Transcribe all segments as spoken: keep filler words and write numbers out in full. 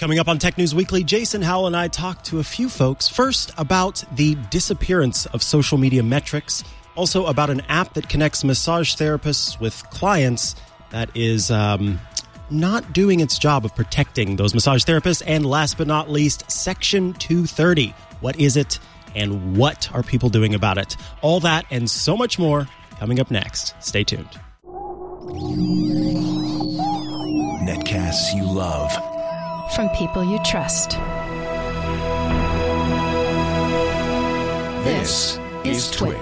Coming up on Tech News Weekly, Jason Howell and I talked to a few folks. First, about the disappearance of social media metrics. Also, about an app that connects massage therapists with clients that is um, not doing its job of protecting those massage therapists. And last but not least, Section two thirty. What is it, and what are people doing about it? All that and so much more coming up next. Stay tuned. Netcasts you love. From people you trust. This is Twit.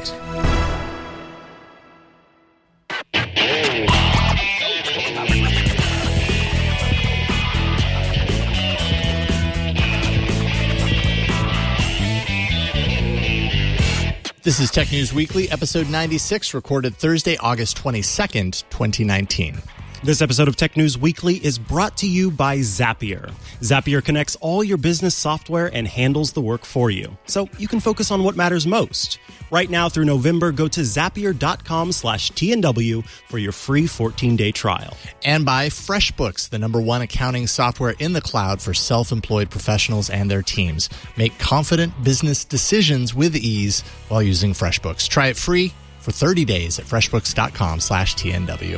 This is Tech News Weekly, episode ninety-six, recorded Thursday, August twenty-second, twenty nineteen. This episode of Tech News Weekly is brought to you by Zapier. Zapier connects all your business software and handles the work for you, so you can focus on what matters most. Right now through November, go to zapier.com slash TNW for your free fourteen-day trial. And by FreshBooks, the number one accounting software in the cloud for self-employed professionals and their teams. Make confident business decisions with ease while using FreshBooks. Try it free for thirty days at freshbooks.com slash TNW.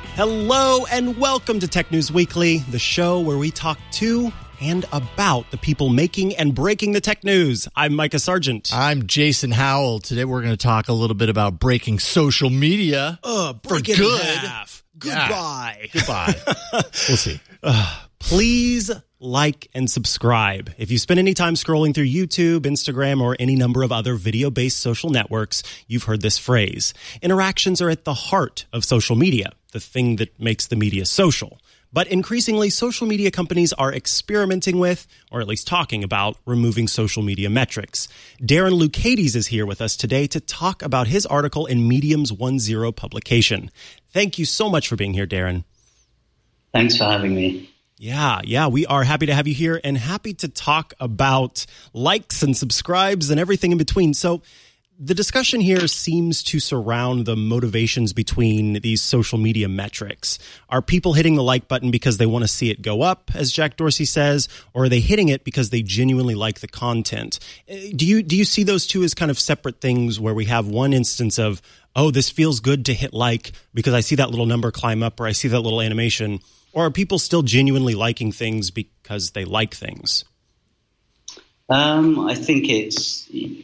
Hello and welcome to Tech News Weekly, the show where we talk to and about the people making and breaking the tech news. I'm Micah Sargent. I'm Jason Howell. Today we're going to talk a little bit about breaking social media. Uh, break for it good. in half. Goodbye. Yeah. Goodbye. We'll see. Uh, please like and subscribe. If you spend any time scrolling through YouTube, Instagram, or any number of other video-based social networks, you've heard this phrase. Interactions are at the heart of social media, the thing that makes the media social. But increasingly, social media companies are experimenting with, or at least talking about, removing social media metrics. Darren Lucades is here with us today to talk about his article in Medium's one zero publication. Thank you so much for being here, Darren. Thanks for having me. Yeah, yeah, we are happy to have you here and happy to talk about likes and subscribes and everything in between. So the discussion here seems to surround the motivations between these social media metrics. Are people hitting the like button because they want to see it go up, as Jack Dorsey says, or are they hitting it because they genuinely like the content? Do you do you see those two as kind of separate things where we have one instance of, oh, this feels good to hit like because I see that little number climb up or I see that little animation? Or are people still genuinely liking things because they like things? Um, I think it's it,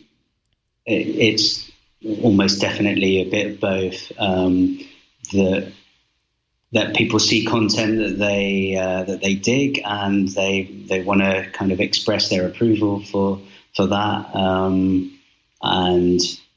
it's almost definitely a bit of both. Um, that that people see content that they uh, that they dig and they they want to kind of express their approval for for that. Um, and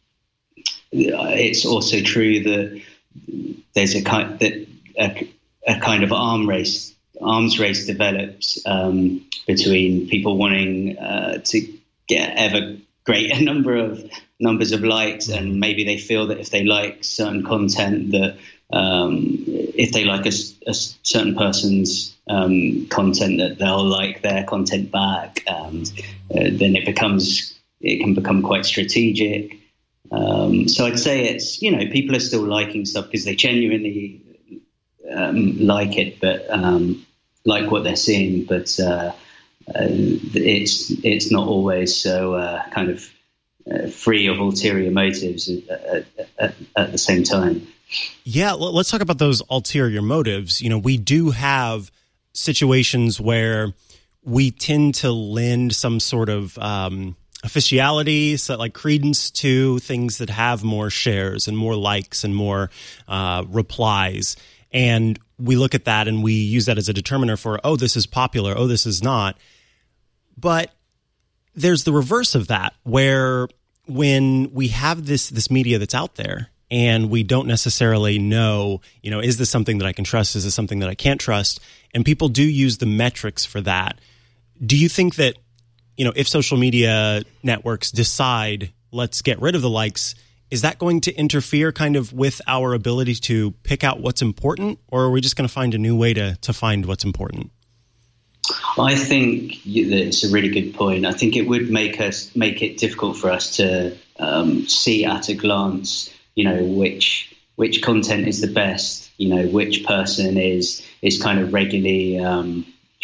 it's also true that there's a kind that. A, a kind of arm race, arms race develops um, between people wanting uh, to get ever greater number of numbers of likes, and maybe they feel that if they like certain content, that um, if they like a, a certain person's um, content, that they'll like their content back, and uh, then it becomes it can become quite strategic. Um, so I'd say it's you know people are still liking stuff because they genuinely. Um, like it, but um, like what they're seeing, but uh, uh, it's it's not always so uh, kind of uh, free of ulterior motives at, at, at the same time. Yeah, let's talk about those ulterior motives. You know, we do have situations where we tend to lend some sort of um, officiality, so like credence to things that have more shares and more likes and more uh, replies. And we look at that and we use that as a determiner for, oh, this is popular, oh, this is not. But there's the reverse of that, where when we have this this media that's out there and we don't necessarily know, you know, is this something that I can trust? Is this something that I can't trust? And people do use the metrics for that. Do you think that, you know, if social media networks decide, let's get rid of the likes, is that going to interfere kind of with our ability to pick out what's important, or are we just going to find a new way to, to find what's important? I think that it's a really good point. I think it would make us make it difficult for us to um, see at a glance, you know, which which content is the best, you know, which person is is kind of regularly um,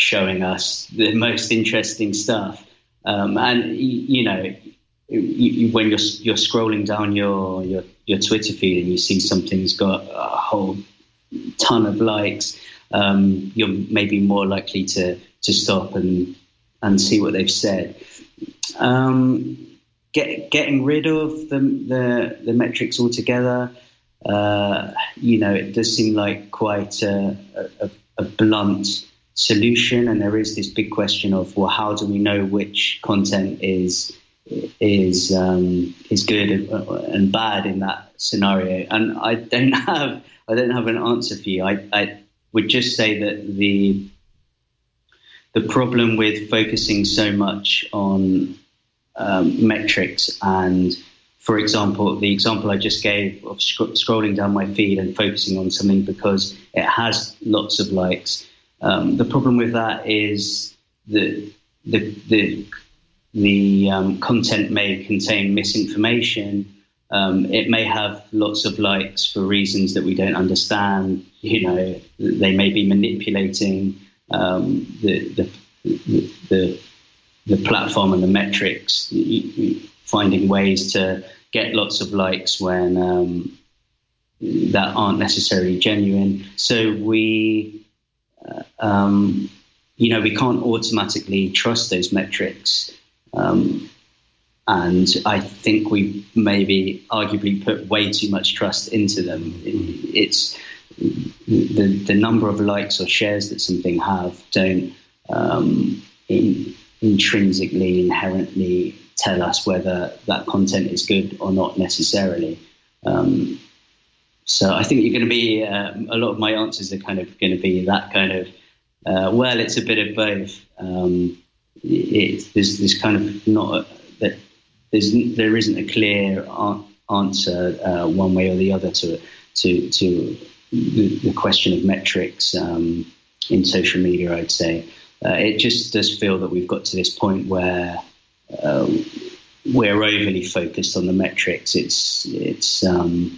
showing us the most interesting stuff. Um, and you know, you, you, when you're you're scrolling down your, your your Twitter feed and you see something's got a whole ton of likes, um, you're maybe more likely to to stop and and see what they've said. Um, get, getting rid of the the, the metrics altogether, uh, you know, it does seem like quite a, a, a blunt solution, and there is this big question of, well, how do we know which content is is um, is good and bad in that scenario? And I don't have I don't have an answer for you. I, I would just say that the the problem with focusing so much on um, metrics and, for example, the example I just gave of sc- scrolling down my feed and focusing on something because it has lots of likes. Um, the problem with that is that the the the um, content may contain misinformation. Um, it may have lots of likes for reasons that we don't understand. You know, they may be manipulating um, the, the the the platform and the metrics, finding ways to get lots of likes when um, that aren't necessarily genuine. So we, uh, um, you know, we can't automatically trust those metrics. Um, and I think we maybe arguably put way too much trust into them. It's the the number of likes or shares that something have don't um, in, intrinsically, inherently tell us whether that content is good or not necessarily. Um, so I think you're going to be, uh, a lot of my answers are kind of going to be that kind of, uh, well, it's a bit of both. Um, it, there's this kind of not a, that there's there isn't a clear answer uh, one way or the other to to to the, the question of metrics um, in social media. I'd say uh, it just does feel that we've got to this point where uh, we're overly focused on the metrics. It's it's um,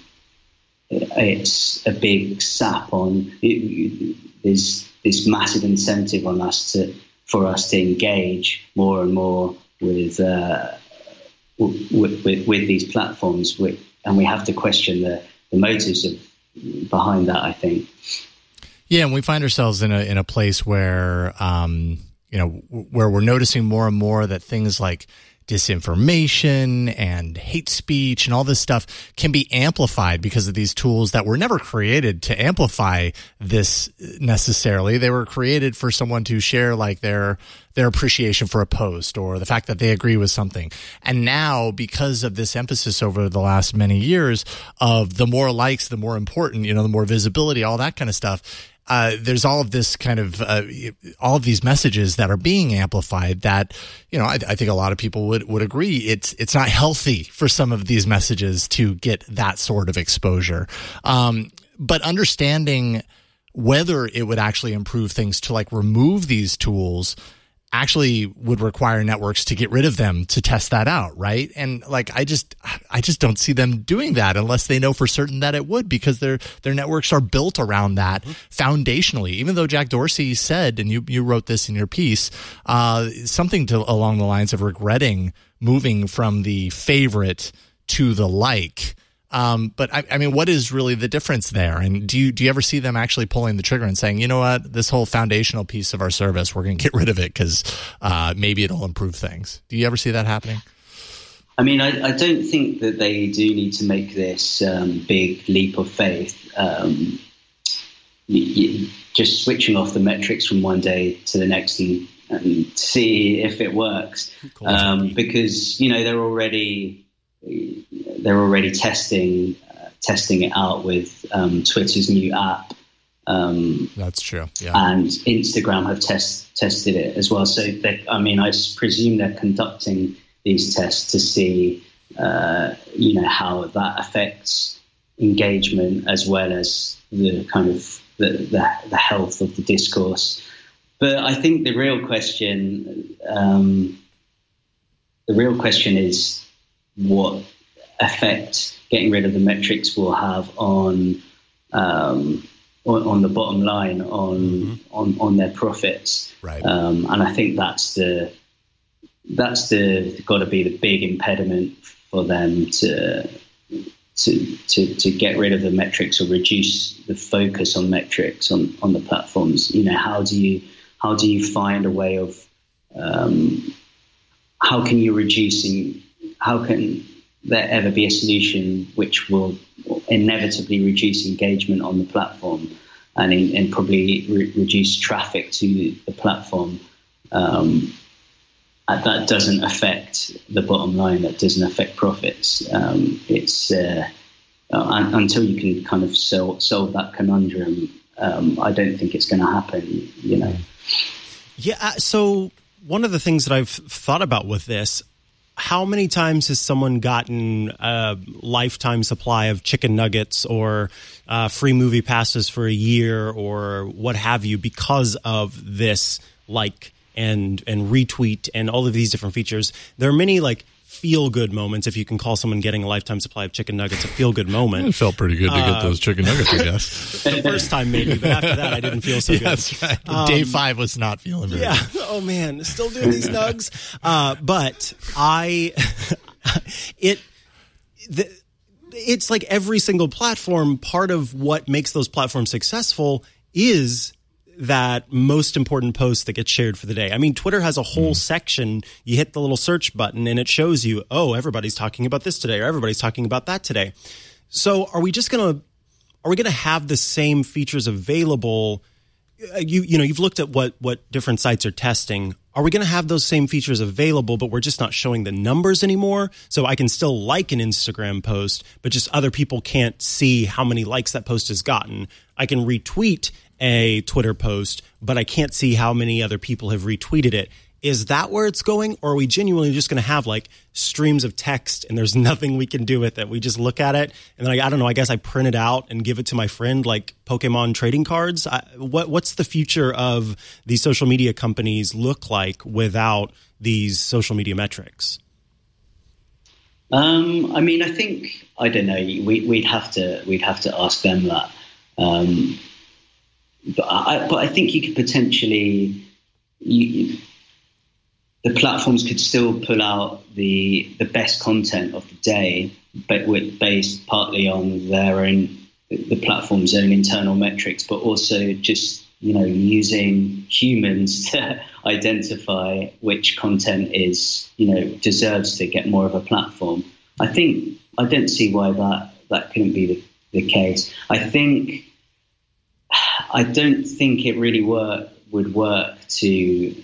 it's a big sap on. It, there's this massive incentive on us to for us to engage more and more with. Uh, With, with, with these platforms, with, and we have to question the, the motives of behind that, I think. Yeah, and we find ourselves in a in a place where um, you know where we're noticing more and more that things like disinformation and hate speech and all this stuff can be amplified because of these tools that were never created to amplify this necessarily. They were created for someone to share like their their appreciation for a post or the fact that they agree with something. And now, because of this emphasis over the last many years of the more likes, the more important, you know, the more visibility, all that kind of stuff, Uh, there's all of this kind of, uh, all of these messages that are being amplified that, you know, I, I think a lot of people would, would agree it's, it's not healthy for some of these messages to get that sort of exposure. Um, but understanding whether it would actually improve things to like remove these tools actually would require networks to get rid of them to test that out, right? And like I just I just don't see them doing that unless they know for certain that it would, because their their networks are built around that foundationally. Even though Jack Dorsey said, and you you wrote this in your piece, uh, something to along the lines of regretting moving from the favorite to the like. Um, but I, I mean, what is really the difference there? And do you do you ever see them actually pulling the trigger and saying, you know what, this whole foundational piece of our service, we're going to get rid of it because uh, maybe it'll improve things? Do you ever see that happening? I mean, I, I don't think that they do need to make this um, big leap of faith. Um, you, you, just switching off the metrics from one day to the next and, and see if it works, um, because you know they're already. They're already testing uh, testing it out with um, Twitter's new app. Um, That's true. Yeah. And Instagram have test, tested it as well. So, I mean, I presume they're conducting these tests to see, uh, you know, how that affects engagement as well as the kind of the, the, the health of the discourse. But I think the real question, um, the real question is, what effect getting rid of the metrics will have on um, on, on the bottom line on mm-hmm. on on their profits. Right. Um, and I think that's the that's the got to be the big impediment for them to to to to get rid of the metrics or reduce the focus on metrics on on the platforms. You know, how do you how do you find a way of um, how can you reduce in, how can there ever be a solution which will inevitably reduce engagement on the platform and, in, and probably re- reduce traffic to the platform? Um, that doesn't affect the bottom line. That doesn't affect profits. Um, it's uh, uh, until you can kind of solve, solve that conundrum. Um, I don't think it's going to happen. You know. Yeah. So one of the things that I've thought about with this. How many times has someone gotten a lifetime supply of chicken nuggets or uh, free movie passes for a year or what have you because of this like and and retweet and all of these different features? There are many like feel-good moments, if you can call someone getting a lifetime supply of chicken nuggets a feel-good moment. It felt pretty good to uh, get those chicken nuggets, I guess. The first time maybe, but after that I didn't feel so yeah, good. That's right. Um, Day five was not feeling very yeah. good. Oh man, still doing these nugs. Uh, but I, it, the, it's like every single platform, part of what makes those platforms successful is that most important post that gets shared for the day. I mean, Twitter has a whole mm. section. You hit the little search button and it shows you, oh, everybody's talking about this today or everybody's talking about that today. So are we just going to, are we going to have the same features available? You, you know, you've looked at what, what different sites are testing. Are we going to have those same features available, but we're just not showing the numbers anymore? So I can still like an Instagram post, but just other people can't see how many likes that post has gotten. I can retweet a Twitter post, but I can't see how many other people have retweeted it. Is that where it's going? Or are we genuinely just going to have like streams of text and there's nothing we can do with it? We just look at it and then I, I don't know, I guess I print it out and give it to my friend like Pokemon trading cards. I, what What's the future of these social media companies look like without these social media metrics? Um, I mean, I think, I don't know, we, we'd have to, we'd have to ask them that. Um, But I, but I think you could potentially, you, the platforms could still pull out the the best content of the day, but with, based partly on their own, the platform's own internal metrics, but also just, you know, using humans to identify which content is, you know, deserves to get more of a platform. I think, I don't see why that, that couldn't be the, the case. I think, I don't think it really work would work to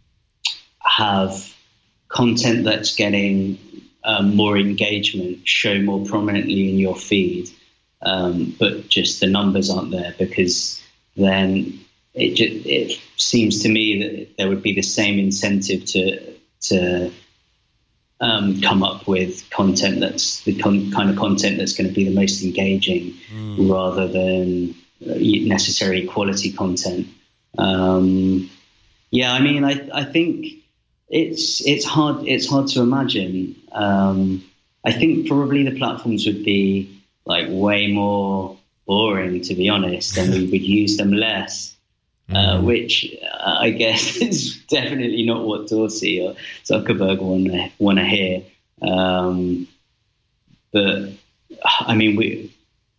have content that's getting um, more engagement show more prominently in your feed, um, but just the numbers aren't there, because then it just, it seems to me that there would be the same incentive to to um, come up with content that's the con- kind of content that's going to be the most engaging, mm. rather than necessarily quality content. Um, yeah, I mean, I, I think it's it's hard it's hard to imagine. Um, I think probably the platforms would be like way more boring, to be honest, and we would use them less, mm. uh, which uh, I guess is definitely not what Dorsey or Zuckerberg want to want to hear. Um, but I mean, we.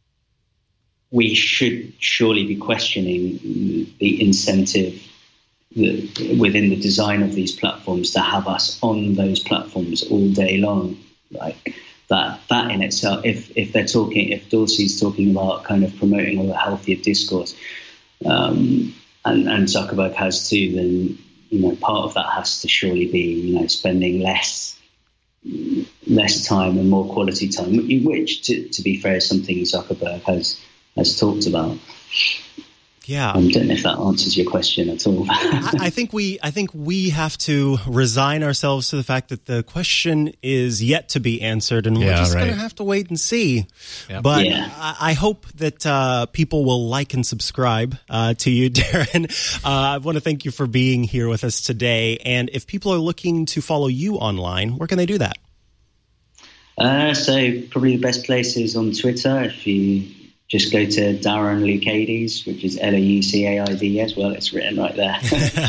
we should surely be questioning the incentive that, within the design of these platforms to have us on those platforms all day long. Like that, that in itself, if, if they're talking, if Dorsey's talking about kind of promoting a healthier discourse, um, and, and Zuckerberg has too, then, you know, part of that has to surely be, you know, spending less, less time and more quality time, which to, to be fair is something Zuckerberg has, has talked about. Yeah, I don't know if that answers your question at all. I, I think we, I think we have to resign ourselves to the fact that the question is yet to be answered, and we're yeah, just right. going to have to wait and see. Yep. But yeah. I, I hope that uh, people will like and subscribe uh, to you, Darren. Uh, I want to thank you for being here with us today. And if people are looking to follow you online, where can they do that? Uh, so probably the best place is on Twitter. If you just go to Darren Lucaides, which is L A U C A I D E S. Well, it's written right there.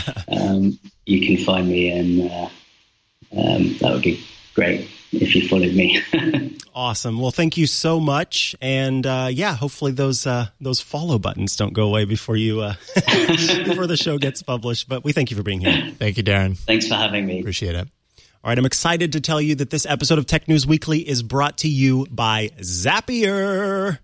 um, you can find me, and uh, um, that would be great if you followed me. Awesome. Well, thank you so much. And uh, yeah, hopefully those uh, those follow buttons don't go away before you uh, before the show gets published. But we thank you for being here. Thank you, Darren. Thanks for having me. Appreciate it. All right, I'm excited to tell you that this episode of Tech News Weekly is brought to you by Zapier.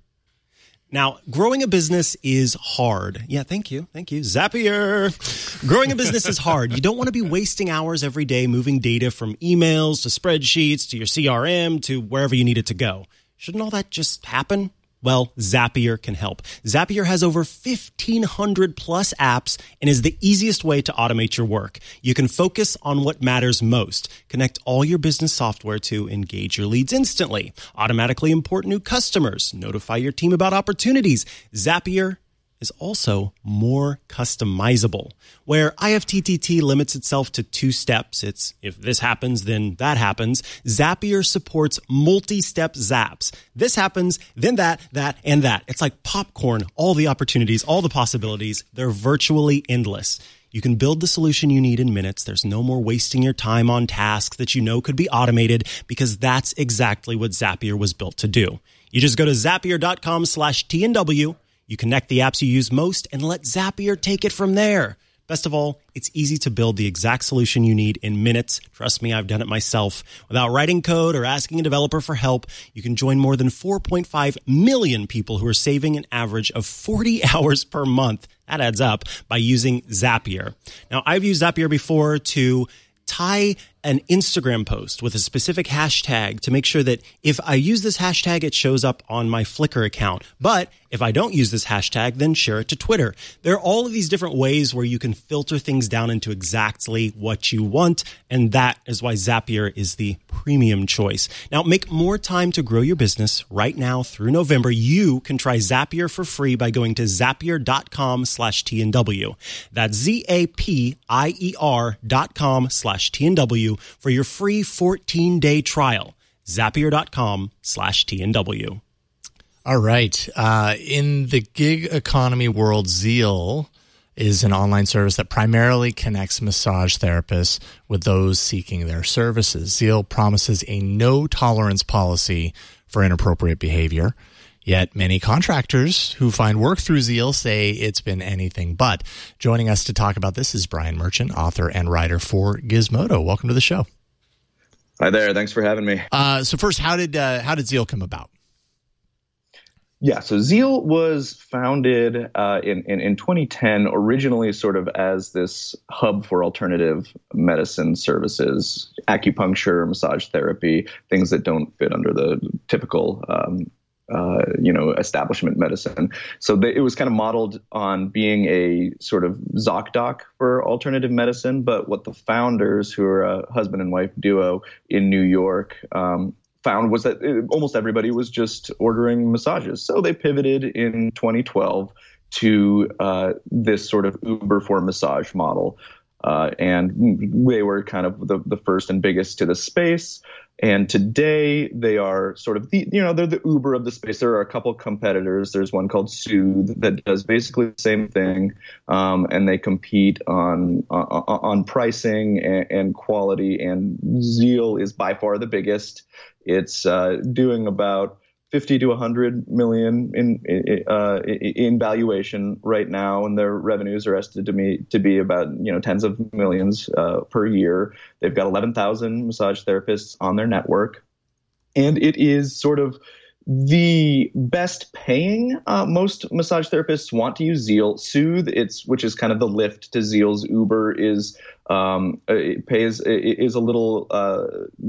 Now, growing a business is hard. Yeah, thank you. Thank you. Zapier. Growing a business is hard. You don't want to be wasting hours every day moving data from emails to spreadsheets to your C R M to wherever you need it to go. Shouldn't all that just happen? Well, Zapier can help. Zapier has over fifteen hundred plus apps and is the easiest way to automate your work. You can focus on what matters most. Connect all your business software to engage your leads instantly. Automatically import new customers. Notify your team about opportunities. Zapier is also more customizable. Where I F T T T limits itself to two steps, it's if this happens, then that happens. Zapier supports multi-step zaps. This happens, then that, that, and that. It's like popcorn, all the opportunities, all the possibilities. They're virtually endless. You can build the solution you need in minutes. There's no more wasting your time on tasks that you know could be automated, because that's exactly what Zapier was built to do. You just go to zapier.com slash TNW. You connect the apps you use most and let Zapier take it from there. Best of all, it's easy to build the exact solution you need in minutes. Trust me, I've done it myself. Without writing code or asking a developer for help, you can join more than four point five million people who are saving an average of forty hours per month. That adds up by using Zapier. Now, I've used Zapier before to tie an Instagram post with a specific hashtag to make sure that if I use this hashtag, it shows up on my Flickr account. But if I don't use this hashtag, then share it to Twitter. There are all of these different ways where you can filter things down into exactly what you want. And that is why Zapier is the premium choice. Now, make more time to grow your business right now through November. You can try Zapier for free by going to zapier.com slash TNW. That's Z-A-P-I-E-R dot com slash TNW for your free fourteen-day trial. Zapier.com slash TNW. All right. Uh, in the gig economy world, Zeal is an online service that primarily connects massage therapists with those seeking their services. Zeal promises a no-tolerance policy for inappropriate behavior. Yet many contractors who find work through Zeal say it's been anything but. Joining us to talk about this is Brian Merchant, author and writer for Gizmodo. Welcome to the show. Hi there. Thanks for having me. Uh, so first, how did uh, how did Zeal come about? Yeah, so Zeal was founded uh, in, in, in twenty ten, originally sort of as this hub for alternative medicine services, acupuncture, massage therapy, things that don't fit under the typical um, uh, you know, establishment medicine. So they, it was kind of modeled on being a sort of ZocDoc for alternative medicine. But what the founders, who are a husband and wife duo in New York, um, found was that it, almost everybody was just ordering massages. So they pivoted in twenty twelve to uh, this sort of Uber for massage model. Uh, and they were kind of the, the first and biggest to the space. And today they are sort of the, you know, they're the Uber of the space. There are a couple competitors. There's one called Soothe that does basically the same thing. Um, and they compete on, on, on pricing and, and quality. And Zeal is by far the biggest. It's uh, doing about fifty to one hundred million in uh, in valuation right now, and their revenues are estimated to be to be about you know tens of millions uh, per year. They've got eleven thousand massage therapists on their network, and it is sort of the best paying. Uh, most massage therapists want to use Zeal. Soothe, it's which is kind of the lift to Zeal's Uber, is um, it pays it is a little uh,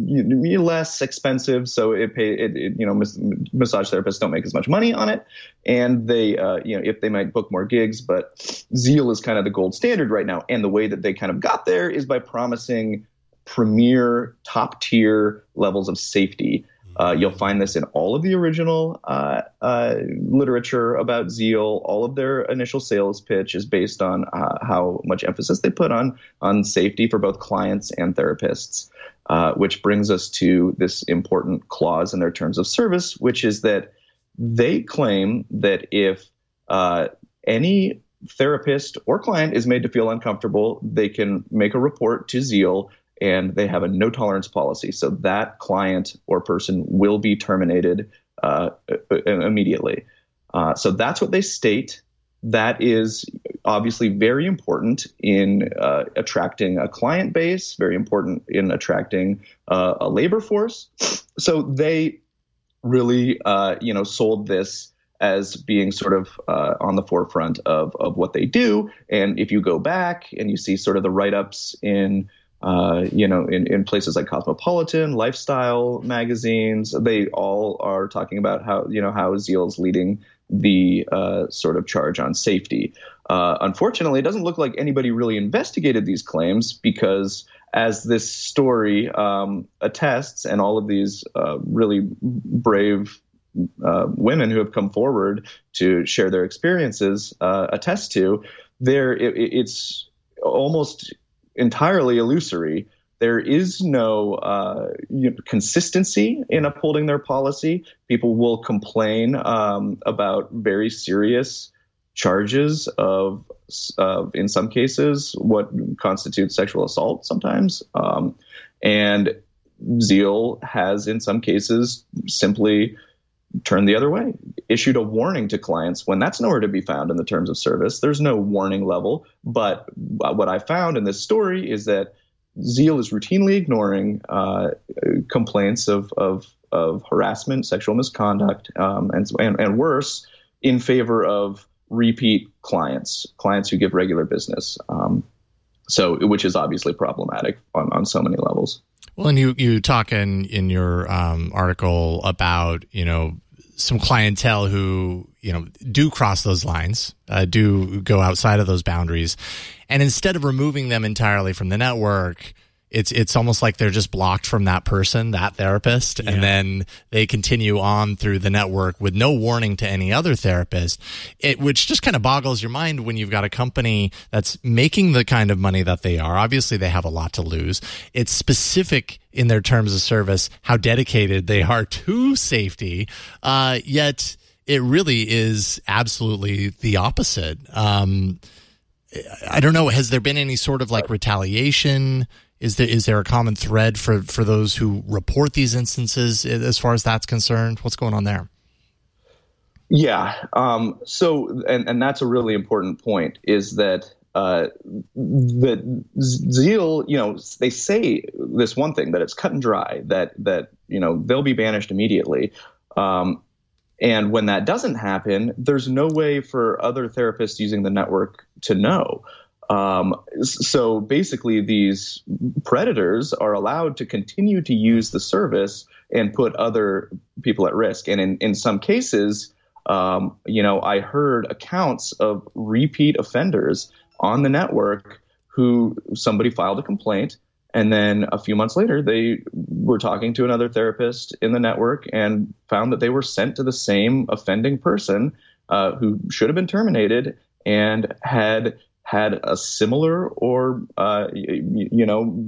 less expensive, so it pay it, it you know mas- massage therapists don't make as much money on it, and they uh, you know if they might book more gigs, but Zeal is kind of the gold standard right now, and the way that they kind of got there is by promising premier top tier levels of safety. Uh, you'll find this in all of the original uh, uh, literature about Zeal. All of their initial sales pitch is based on uh, how much emphasis they put on on safety for both clients and therapists, uh, which brings us to this important clause in their terms of service, which is that they claim that if uh, any therapist or client is made to feel uncomfortable, they can make a report to Zeal, and they have a no tolerance policy. So that client or person will be terminated uh, immediately. Uh, so that's what they state. That is obviously very important in uh, attracting a client base, very important in attracting uh, a labor force. So they really, uh, you know, sold this as being sort of uh, on the forefront of, of what they do. And if you go back and you see sort of the write-ups in, uh, you know, in, in places like Cosmopolitan, Lifestyle magazines, they all are talking about how, you know, how Zeal's leading the uh, sort of charge on safety. Uh, unfortunately, it doesn't look like anybody really investigated these claims because, as this story um, attests, and all of these uh, really brave Uh, women who have come forward to share their experiences uh, attest to, there it, it's almost entirely illusory. There is no uh, you know, consistency in upholding their policy. People will complain um, about very serious charges of, uh, in some cases, what constitutes sexual assault sometimes. Um, and Zeal has, in some cases, simply turned the other way, issued a warning to clients when that's nowhere to be found in the terms of service. There's no warning level. But what I found in this story is that Zeal is routinely ignoring uh, complaints of, of, of harassment, sexual misconduct, um, and, and, and worse, in favor of repeat clients, clients who give regular business. Um, so, which is obviously problematic on, on so many levels. Well, and you, you talk in, in your um, article about, you know, some clientele who, you know, do cross those lines, uh, do go outside of those boundaries. And instead of removing them entirely from the network, it's it's almost like they're just blocked from that person, that therapist, yeah. And then they continue on through the network with no warning to any other therapist, it, which just kind of boggles your mind when you've got a company that's making the kind of money that they are. Obviously, they have a lot to lose. It's specific in their terms of service how dedicated they are to safety, uh, yet it really is absolutely the opposite. Um, I don't know. Has there been any sort of like retaliation? Is there is there a common thread for, for those who report these instances as far as that's concerned? What's going on there? Yeah. Um, so, and, and that's a really important point, is that uh, that Zeal, you know, they say this one thing, that it's cut and dry, that, that you know, they'll be banished immediately. Um, and when that doesn't happen, there's no way for other therapists using the network to know. Um, so basically, these predators are allowed to continue to use the service and put other people at risk. And in, in some cases, um, you know, I heard accounts of repeat offenders on the network who somebody filed a complaint, and then a few months later, they were talking to another therapist in the network and found that they were sent to the same offending person uh, who should have been terminated and had had a similar or, uh, you, you know,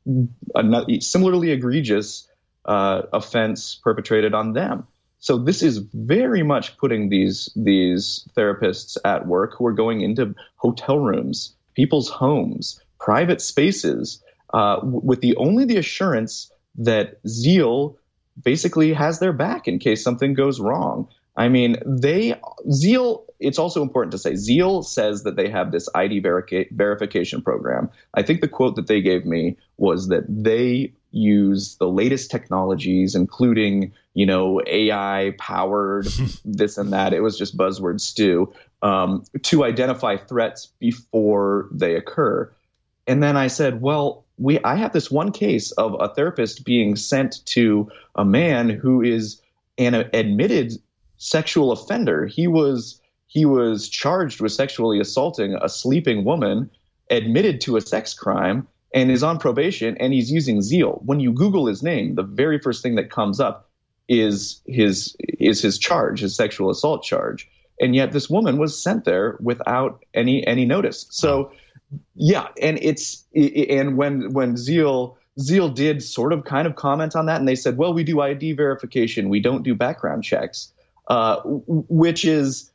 a similarly egregious uh, offense perpetrated on them. So this is very much putting these these therapists at work who are going into hotel rooms, people's homes, private spaces, uh, with the only the assurance that Zeal basically has their back in case something goes wrong. I mean, they Zeal. It's also important to say Zeal says that they have this I D verica- verification program. I think the quote that they gave me was that they use the latest technologies, including, you know, A I powered this and that. It was just buzzword stew, um, to identify threats before they occur. And then I said, well, we I have this one case of a therapist being sent to a man who is an admitted sexual offender. He was he was charged with sexually assaulting a sleeping woman, admitted to a sex crime, and is on probation, and he's using Zeal. When you Google his name, the very first thing that comes up is his is his charge, his sexual assault charge. And yet this woman was sent there without any any notice. So yeah, and it's and when when Zeal Zeal did sort of kind of comment on that, and they said, well, we do I D verification, we don't do background checks. uh, which is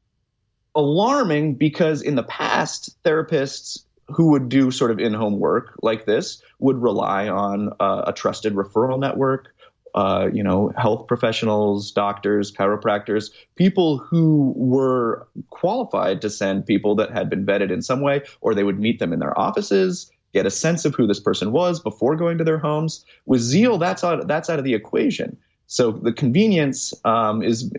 alarming because in the past, therapists who would do sort of in-home work like this would rely on uh, a trusted referral network, uh, you know, health professionals, doctors, chiropractors, people who were qualified to send people that had been vetted in some way, or they would meet them in their offices, get a sense of who this person was before going to their homes. With Zeal, that's out, that's out of the equation. So the convenience um, is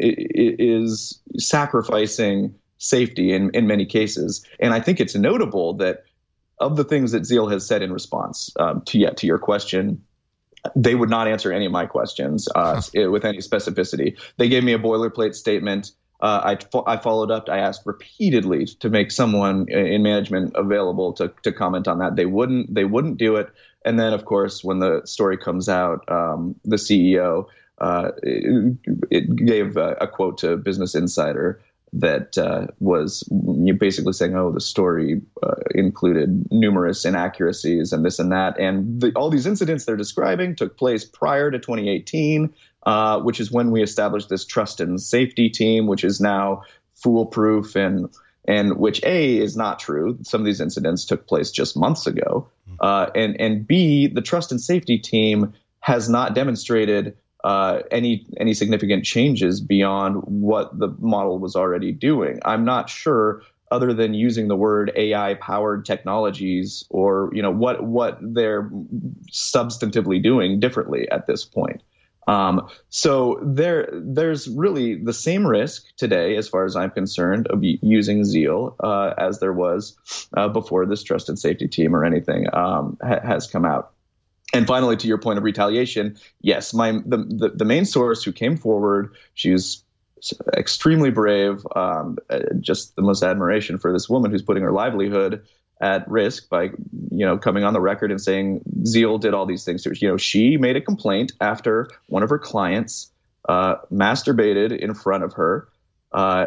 is sacrificing safety in, in many cases. And I think it's notable that of the things that Zeal has said in response um, to, yeah, to your question, they would not answer any of my questions uh, huh. with any specificity. They gave me a boilerplate statement. Uh, I, I followed up. I asked repeatedly to make someone in management available to, to comment on that. They wouldn't. They wouldn't do it. And then, of course, when the story comes out, um, the C E O uh, it, it gave a, a quote to Business Insider that uh, was basically saying, oh, the story uh, included numerous inaccuracies and this and that. And the, all these incidents they're describing took place prior to twenty eighteen, uh, which is when we established this trust and safety team, which is now foolproof and and which, A, is not true. Some of these incidents took place just months ago. Uh, and, and B, the trust and safety team has not demonstrated Uh, any any significant changes beyond what the model was already doing. I'm not sure, other than using the word A I-powered technologies, or you know what what they're substantively doing differently at this point. Um, so there there's really the same risk today, as far as I'm concerned, of using Zeal uh, as there was uh, before this trust and safety team or anything um, ha- has come out. And finally, to your point of retaliation, yes, my the, the, the main source who came forward, she was extremely brave, um, just the most admiration for this woman who's putting her livelihood at risk by, you know, coming on the record and saying Zeal did all these things to her. You know, she made a complaint after one of her clients uh, masturbated in front of her. Uh,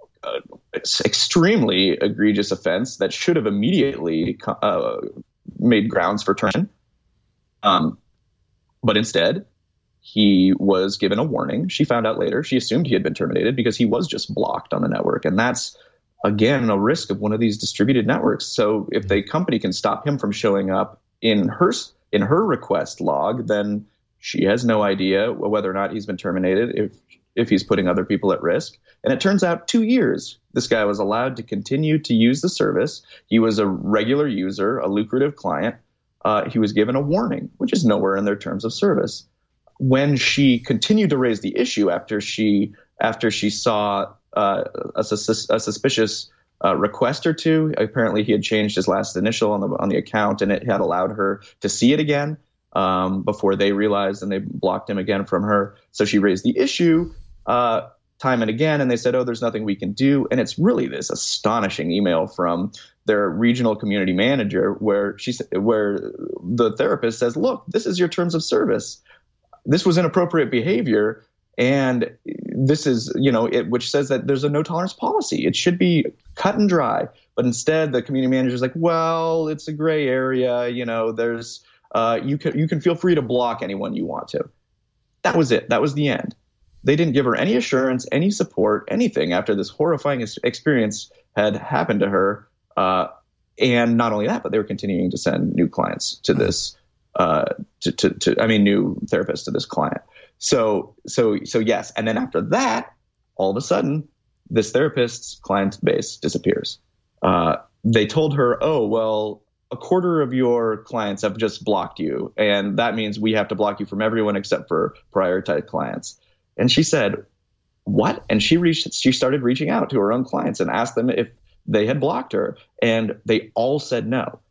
it's extremely egregious offense that should have immediately uh, made grounds for termination. Um, but instead, he was given a warning. She found out later. She assumed he had been terminated because he was just blocked on the network. And that's, again, a risk of one of these distributed networks. So if the company can stop him from showing up in her in her request log, then she has no idea whether or not he's been terminated, if if he's putting other people at risk. And it turns out two years, this guy was allowed to continue to use the service. He was a regular user, a lucrative client. Uh, he was given a warning, which is nowhere in their terms of service. When she continued to raise the issue after she after she saw uh, a, sus- a suspicious uh, request or two, apparently he had changed his last initial on the on the account, and it had allowed her to see it again um, before they realized, and they blocked him again from her. So she raised the issue uh, time and again, and they said, "Oh, there's nothing we can do." And it's really this astonishing email from their regional community manager, where she where the therapist says, "Look, this is your terms of service. This was inappropriate behavior, and this is, you know, it, which says that there's a no tolerance policy. It should be cut and dry." But instead, the community manager is like, "Well, it's a gray area. You know, there's uh, you can you can feel free to block anyone you want to." That was it. That was the end. They didn't give her any assurance, any support, anything after this horrifying experience had happened to her. Uh, and not only that, but they were continuing to send new clients to this, uh, to, to, to, I mean, new therapists to this client. So, so, so yes. And then after that, all of a sudden, this therapist's client base disappears. Uh, they told her, "Oh, well, a quarter of your clients have just blocked you. And that means we have to block you from everyone except for prioritized clients." And she said, "What?" And she reached, she started reaching out to her own clients and asked them if they had blocked her, and they all said no.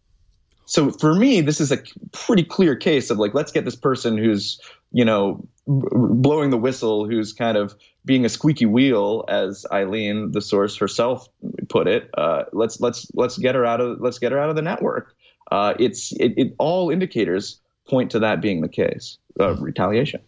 So for me, this is a pretty clear case of like, let's get this person who's, you know, blowing the whistle, who's kind of being a squeaky wheel, as Eileen, the source herself, put it. Uh, let's let's let's get her out of let's get her out of the network. Uh, it's it, it all indicators point to that being the case of retaliation.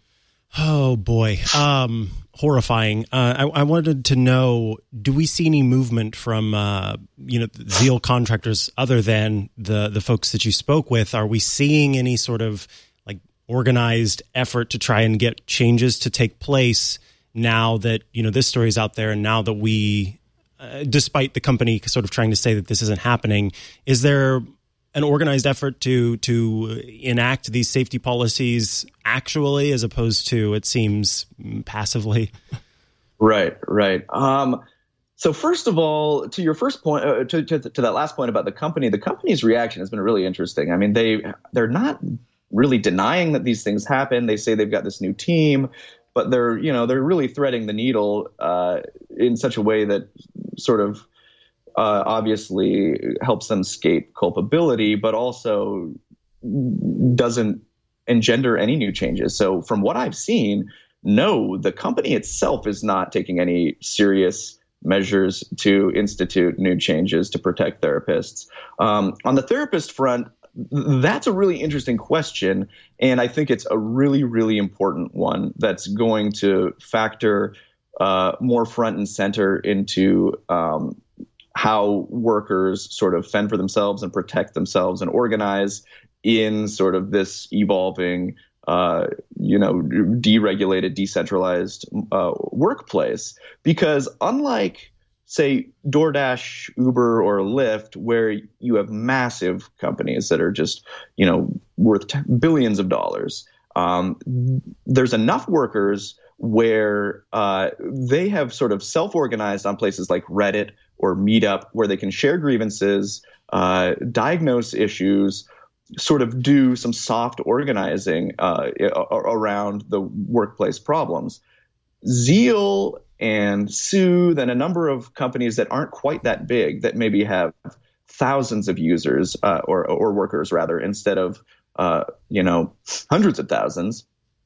Oh boy. Um, horrifying. Uh, I, I wanted to know, do we see any movement from, uh, you know, Zeal contractors other than the, the folks that you spoke with? Are we seeing any sort of like organized effort to try and get changes to take place now that, you know, this story is out there and now that we, uh, despite the company sort of trying to say that this isn't happening, is there an organized effort to to enact these safety policies actually, as opposed to, it seems, passively? Right, right. Um, so first of all, to your first point, uh, to, to to that last point about the company, the company's reaction has been really interesting. I mean, they they're not really denying that these things happen. They say they've got this new team, but they're you know they're really threading the needle uh, in such a way that sort of uh, obviously helps them escape culpability, but also doesn't engender any new changes. So from what I've seen, no, the company itself is not taking any serious measures to institute new changes to protect therapists. Um, on the therapist front, that's a really interesting question, and I think it's a really, really important one that's going to factor uh, more front and center into um, how workers sort of fend for themselves and protect themselves and organize in sort of this evolving, uh, you know, deregulated, decentralized uh, workplace. Because unlike, say, DoorDash, Uber, or Lyft, where you have massive companies that are just, you know, worth t- billions of dollars, um, there's enough workers where uh, they have sort of self-organized on places like Reddit or Meetup, where they can share grievances, uh, diagnose issues, sort of do some soft organizing uh, around the workplace problems. Zeal and Soothe and a number of companies that aren't quite that big, that maybe have thousands of users uh, or, or workers rather, instead of uh, you know hundreds of thousands,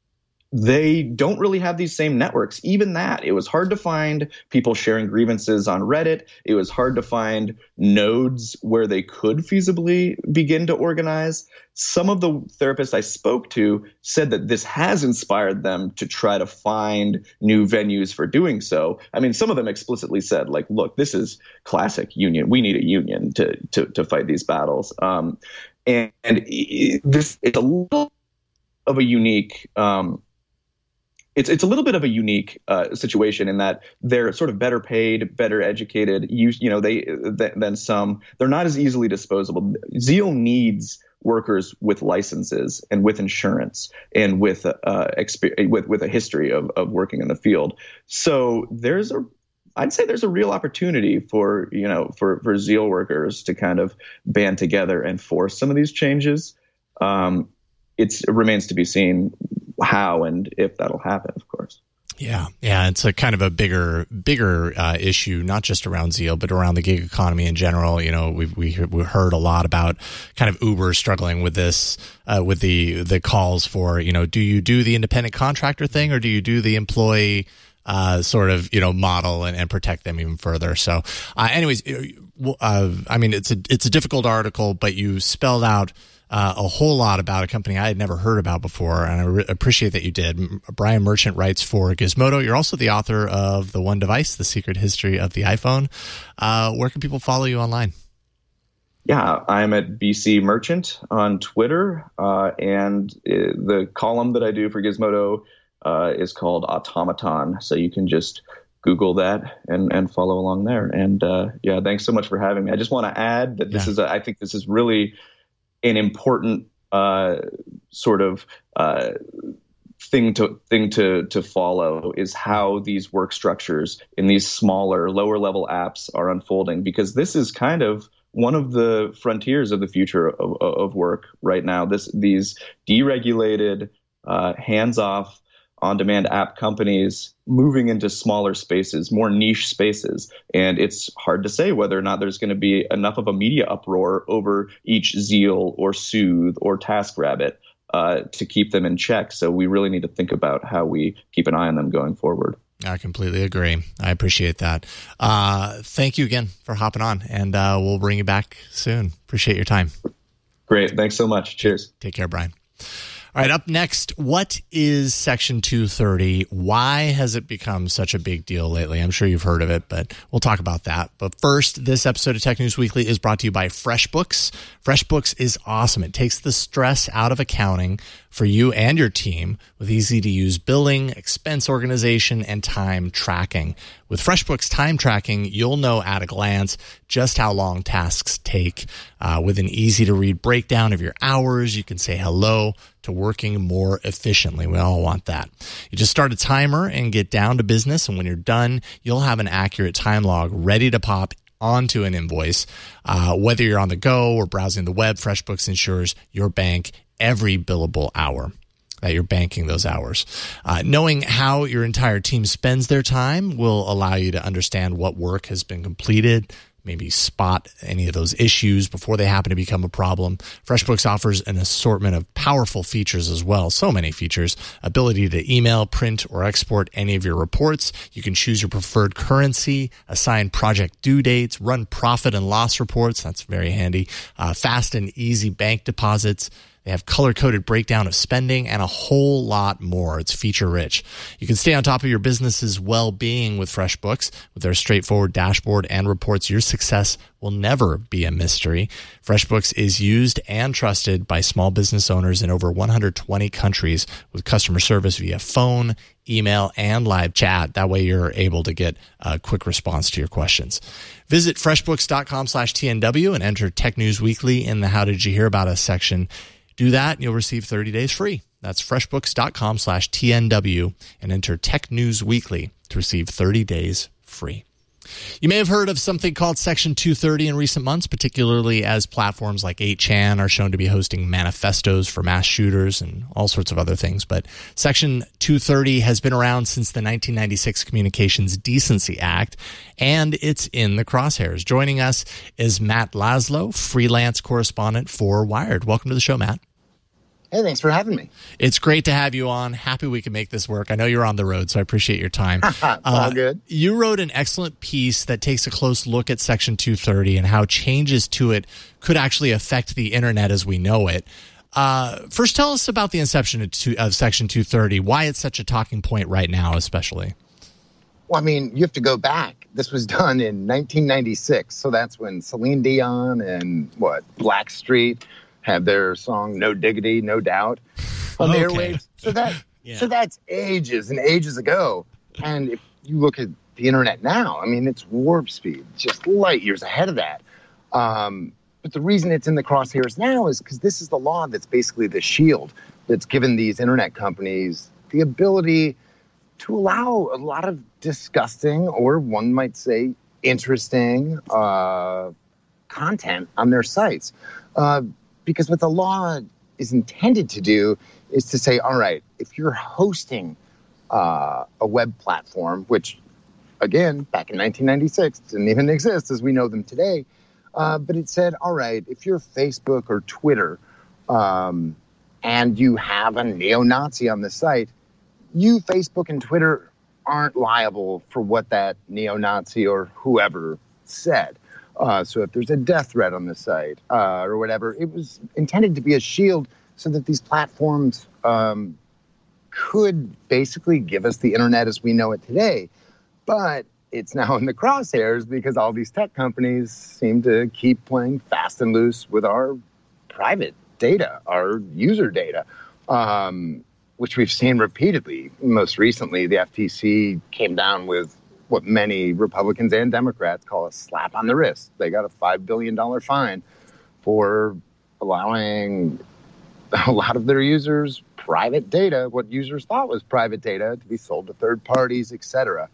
they don't really have these same networks. Even that, it was hard to find people sharing grievances on Reddit. It was hard to find nodes where they could feasibly begin to organize. Some of the therapists I spoke to said that this has inspired them to try to find new venues for doing so. I mean, some of them explicitly said, like, look, this is classic union. We need a union to to, to fight these battles. Um, and, and this it's a little of a unique um, It's it's a little bit of a unique uh, situation in that they're sort of better paid, better educated. You you know they th- than some. They're not as easily disposable. Zeal needs workers with licenses and with insurance and with uh exper- with with a history of of working in the field. So there's a I'd say there's a real opportunity for you know for for Zeal workers to kind of band together and force some of these changes. Um, it's, it remains to be seen how and if that'll happen, of course. Yeah, yeah, it's a kind of a bigger, bigger uh, issue, not just around Zeal, but around the gig economy in general. You know, we've we we heard a lot about kind of Uber struggling with this, uh, with the the calls for, you know, do you do the independent contractor thing or do you do the employee uh, sort of, you know, model and, and protect them even further? So, uh, anyways, uh, I mean, it's a it's a difficult article, but you spelled out Uh, a whole lot about a company I had never heard about before, and I re- appreciate that you did. Brian Merchant writes for Gizmodo. You're also the author of The One Device, The Secret History of the iPhone. Uh, where can people follow you online? Yeah, I'm at B C Merchant on Twitter, uh, and uh, the column that I do for Gizmodo uh, is called Automaton, so you can just Google that and, and follow along there. And uh, yeah, thanks so much for having me. I just want to add that this yeah. is, a, I think this is really an important uh, sort of uh, thing to thing to to follow is how these work structures in these smaller, lower level apps are unfolding, because this is kind of one of the frontiers of the future of, of work right now. This these deregulated, uh, hands-off, on-demand app companies moving into smaller spaces, more niche spaces. And it's hard to say whether or not there's going to be enough of a media uproar over each Zeal or Soothe or TaskRabbit uh, to keep them in check. So we really need to think about how we keep an eye on them going forward. I completely agree. I appreciate that. Uh, thank you again for hopping on, and uh, we'll bring you back soon. Appreciate your time. Great. Thanks so much. Cheers. Take care, Brian. All right, up next, what is Section two thirty? Why has it become such a big deal lately? I'm sure you've heard of it, but we'll talk about that. But first, this episode of Tech News Weekly is brought to you by FreshBooks. FreshBooks is awesome. It takes the stress out of accounting for you and your team with easy-to-use billing, expense organization, and time tracking. With FreshBooks time tracking, you'll know at a glance just how long tasks take. Uh, with an easy-to-read breakdown of your hours, you can say hello to working more efficiently. We all want that. You just start a timer and get down to business, and when you're done, you'll have an accurate time log ready to pop onto an invoice. Uh, whether you're on the go or browsing the web, FreshBooks ensures your bank every billable hour that you're banking those hours. Uh, knowing how your entire team spends their time will allow you to understand what work has been completed, maybe spot any of those issues before they happen to become a problem. FreshBooks offers an assortment of powerful features as well. So many features. Ability to email, print, or export any of your reports. You can choose your preferred currency, assign project due dates, run profit and loss reports. That's very handy. Uh, fast and easy bank deposits. They have color-coded breakdown of spending and a whole lot more. It's feature-rich. You can stay on top of your business's well-being with FreshBooks. With their straightforward dashboard and reports, your success will never be a mystery. FreshBooks is used and trusted by small business owners in over one hundred twenty countries with customer service via phone, email, and live chat. That way you're able to get a quick response to your questions. Visit freshbooks.com slash TNW and enter Tech News Weekly in the How Did You Hear About Us section. Do that and you'll receive thirty days free. That's freshbooks.com slash TNW and enter Tech News Weekly to receive thirty days free. You may have heard of something called Section two thirty in recent months, particularly as platforms like eight chan are shown to be hosting manifestos for mass shooters and all sorts of other things. But Section two thirty has been around since the nineteen ninety-six Communications Decency Act, and it's in the crosshairs. Joining us is Matt Laszlo, freelance correspondent for Wired. Welcome to the show, Matt. Hey, thanks for having me. It's great to have you on. Happy we can make this work. I know you're on the road, so I appreciate your time. It's all uh, good. You wrote an excellent piece that takes a close look at Section two thirty and how changes to it could actually affect the internet as we know it. Uh, first, tell us about the inception of, two, of Section two thirty, why it's such a talking point right now, especially. Well, I mean, you have to go back. This was done in nineteen ninety-six, so that's when Celine Dion and, what, Blackstreet had their song "No Diggity, No Doubt" on the okay. airwaves. So that, yeah. so that's ages and ages ago. And if you look at the internet now, I mean, it's warp speed, just light years ahead of that. Um, but the reason it's in the crosshairs now is because this is the law that's basically the shield that's given these internet companies the ability to allow a lot of disgusting, or one might say interesting, uh, content on their sites. Uh, Because what the law is intended to do is to say, all right, if you're hosting uh, a web platform, which, again, back in nineteen ninety-six, didn't even exist as we know them today, uh, but it said, all right, if you're Facebook or Twitter um, and you have a neo-Nazi on the site, you, Facebook and Twitter, aren't liable for what that neo-Nazi or whoever said. Uh, so if there's a death threat on the site uh, or whatever, it was intended to be a shield so that these platforms um, could basically give us the internet as we know it today. But it's now in the crosshairs because all these tech companies seem to keep playing fast and loose with our private data, our user data, um, which we've seen repeatedly. Most recently, the F T C came down with what many Republicans and Democrats call a slap on the wrist. They got a five billion dollars fine for allowing a lot of their users' private data, what users thought was private data, to be sold to third parties, et cetera.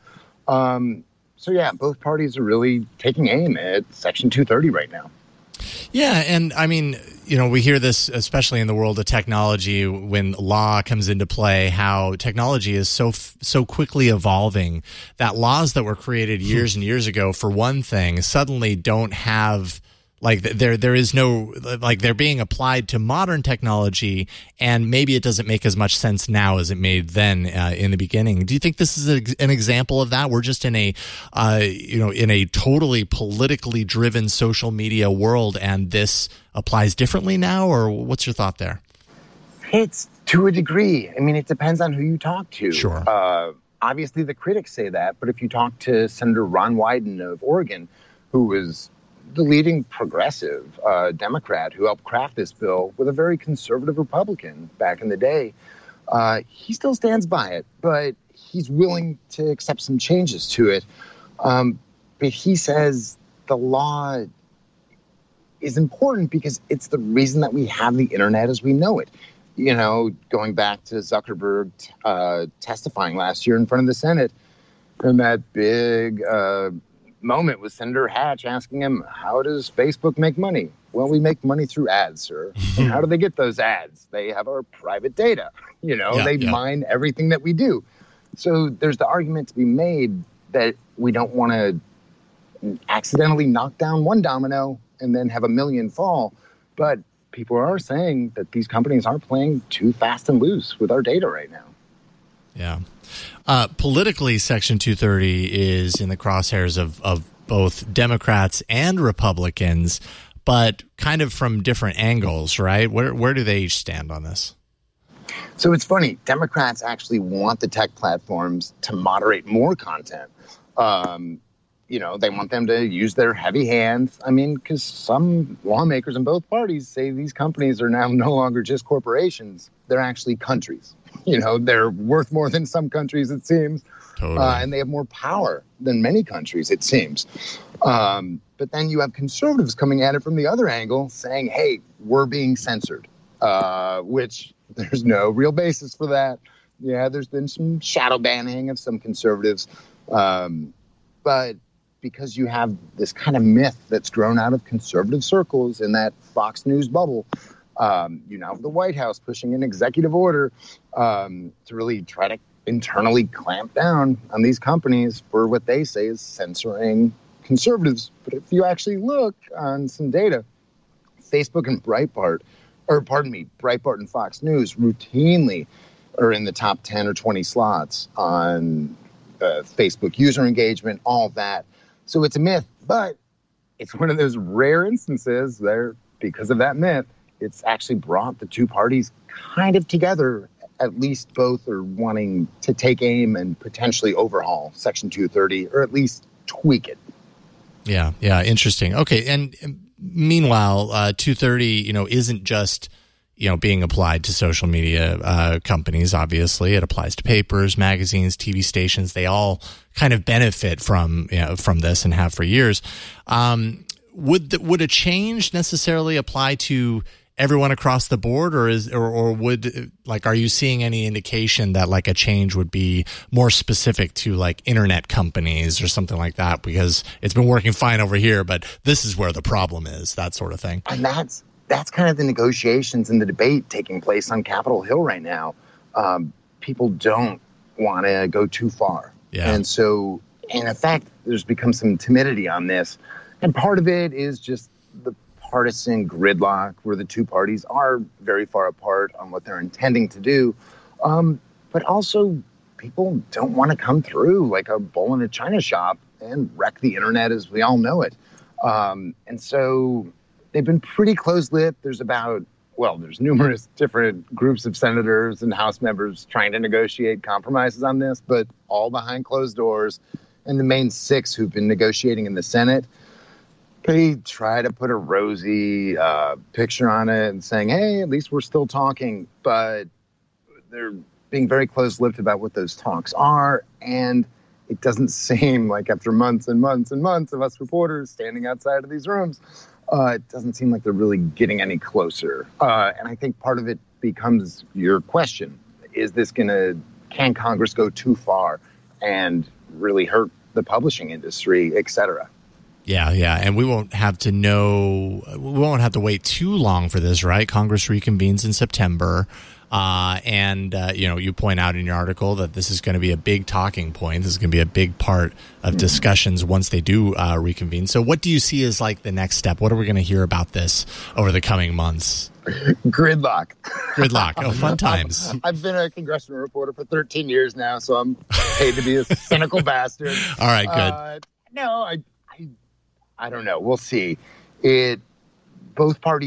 Um, so, yeah, both parties are really taking aim at Section two thirty right now. Yeah, and I mean, you know, we hear this, especially in the world of technology, when law comes into play, how technology is so so quickly evolving that laws that were created years and years ago, for one thing, suddenly don't have, like, there there is no, like, they're being applied to modern technology, and maybe it doesn't make as much sense now as it made then uh, in the beginning. Do you think this is a, an example of that? We're just in a, uh, you know, in a totally politically driven social media world, and this applies differently now, or what's your thought there? It's to a degree. I mean, it depends on who you talk to. Sure. Uh, obviously, the critics say that, but if you talk to Senator Ron Wyden of Oregon, who was the leading progressive uh, Democrat who helped craft this bill with a very conservative Republican back in the day, uh, he still stands by it, but he's willing to accept some changes to it. Um, but he says the law is important because it's the reason that we have the internet as we know it. You know, going back to Zuckerberg uh, testifying last year in front of the Senate, and that big uh, moment with Senator Hatch asking him, how does Facebook make money? Well, we make money through ads, sir. And how do they get those ads? They have our private data. You know, yeah, they yeah. mine everything that we do. So there's the argument to be made that we don't want to accidentally knock down one domino and then have a million fall. But people are saying that these companies are playing too fast and loose with our data right now. Yeah. Uh, politically, Section two thirty is in the crosshairs of, of both Democrats and Republicans, but kind of from different angles, right? Where where do they each stand on this? So it's funny. Democrats actually want the tech platforms to moderate more content. Um, you know, they want them to use their heavy hands. I mean, because some lawmakers in both parties say these companies are now no longer just corporations. They're actually countries. You know, they're worth more than some countries, it seems. Totally. Uh, and they have more power than many countries, it seems. Um, but then you have conservatives coming at it from the other angle saying, hey, we're being censored, uh, which there's no real basis for that. Yeah, there's been some shadow banning of some conservatives. Um, but because you have this kind of myth that's grown out of conservative circles in that Fox News bubble, um, you now have the White House pushing an executive order um, to really try to internally clamp down on these companies for what they say is censoring conservatives. But if you actually look on some data, Facebook and Breitbart, or pardon me, Breitbart and Fox News routinely are in the top ten or twenty slots on uh, Facebook user engagement, all of that. So it's a myth, but it's one of those rare instances there, because of that myth, it's actually brought the two parties kind of together. At least both are wanting to take aim and potentially overhaul Section two thirty, or at least tweak it. Yeah, yeah, interesting. Okay, and, and meanwhile, uh, two thirty, you know, isn't just, you know, being applied to social media uh, companies. Obviously, it applies to papers, magazines, T V stations. They all kind of benefit from you know, from this and have for years. Um, would the, would a change necessarily apply to everyone across the board, or is or, or would like are you seeing any indication that like a change would be more specific to like internet companies or something like that, because it's been working fine over here, but this is where the problem is, that sort of thing? And that's that's kind of the negotiations and the debate taking place on Capitol Hill right now. Um, people don't want to go too far, yeah. And so in effect, there's become some timidity on this, and part of it is just the partisan gridlock where the two parties are very far apart on what they're intending to do. Um, but also people don't want to come through like a bull in a china shop and wreck the internet as we all know it. Um, and so they've been pretty close-lipped. There's about, well, there's numerous different groups of senators and House members trying to negotiate compromises on this, but all behind closed doors. And the main six who've been negotiating in the Senate, they try to put a rosy uh, picture on it and saying, hey, at least we're still talking. But they're being very close-lipped about what those talks are. And it doesn't seem like after months and months and months of us reporters standing outside of these rooms, uh, it doesn't seem like they're really getting any closer. Uh, and I think part of it becomes your question. Is this going to, can Congress go too far and really hurt the publishing industry, et cetera? Yeah, yeah, and we won't have to know, we won't have to wait too long for this, right? Congress reconvenes in September, uh, and, uh, you know, you point out in your article that this is going to be a big talking point. This is going to be a big part of discussions once they do uh, reconvene. So what do you see as, like, the next step? What are we going to hear about this over the coming months? Gridlock. Gridlock. Oh, fun times. I've, I've been a congressional reporter for thirteen years now, so I'm paid to be a cynical bastard. All right, good. Uh, no, I... I don't know. We'll see. It. Both parties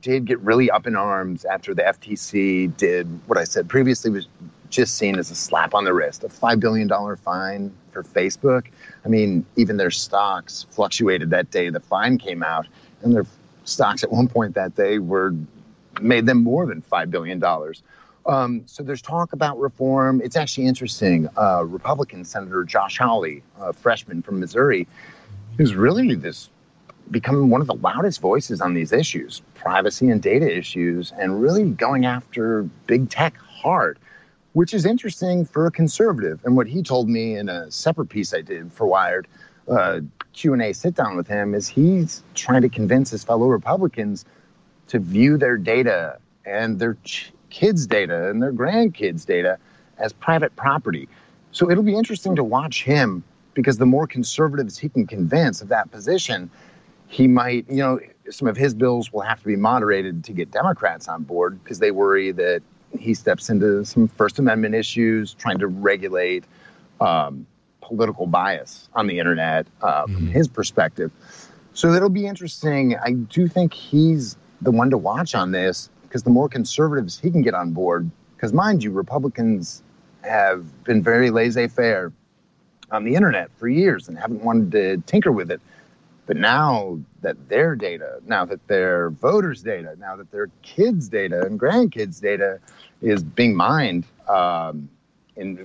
did get really up in arms after the F T C did what I said previously was just seen as a slap on the wrist, a five billion dollars fine for Facebook. I mean, even their stocks fluctuated that day the fine came out, and their stocks at one point that day were made them more than five billion dollars. Um, so there's talk about reform. It's actually interesting. Uh, Republican Senator Josh Hawley, a freshman from Missouri, who's really this becoming one of the loudest voices on these issues, privacy and data issues, and really going after big tech hard, which is interesting for a conservative. And what he told me in a separate piece I did for Wired, uh, Q and A sit down with him, is he's trying to convince his fellow Republicans to view their data and their ch- kids' data and their grandkids' data as private property. So it'll be interesting to watch him, because the more conservatives he can convince of that position, he might, you know, some of his bills will have to be moderated to get Democrats on board, because they worry that he steps into some First Amendment issues, trying to regulate um, political bias on the internet uh, mm-hmm. from his perspective. So it'll be interesting. I do think he's the one to watch on this, because the more conservatives he can get on board, because mind you, Republicans have been very laissez-faire on the internet for years and haven't wanted to tinker with it. But now that their data, now that their voters' data, now that their kids' data and grandkids' data is being mined um, in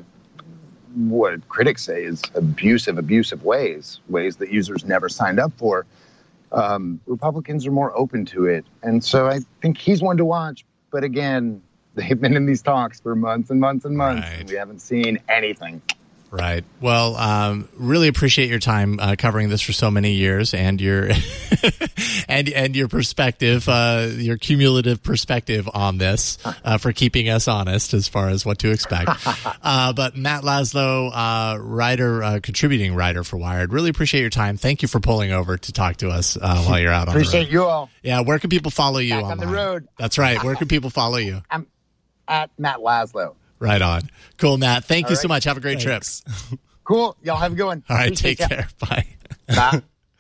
what critics say is abusive, abusive ways, ways that users never signed up for, um, Republicans are more open to it. And so I think he's one to watch. But again, they've been in these talks for months and months and months, right. and we haven't seen anything. Right. Well, um, really appreciate your time uh, covering this for so many years, and your and and your perspective, uh, your cumulative perspective on this, uh, for keeping us honest as far as what to expect. Uh, but Matt Laslo, uh, writer, uh, contributing writer for Wired, really appreciate your time. Thank you for pulling over to talk to us uh, while you're out on appreciate the road. you all. Yeah. Where can people follow you Back online? on the road? That's right. Where can people follow you? I'm at Matt Laslo. Right on. Cool, Matt. Thank All you right. so much. Have a great Thanks. trip. Cool. Y'all have a good one. All right. Appreciate Take ya. care. Bye. Bye.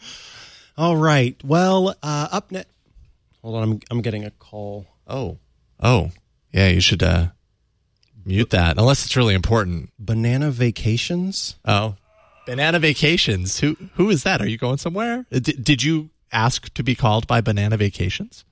All right. Well, uh, up next. Hold on. I'm I'm getting a call. Oh. Oh. Yeah, you should uh, mute that, unless it's really important. Banana Vacations. Oh. Banana Vacations. Who Who is that? Are you going somewhere? D- did you ask to be called by Banana Vacations?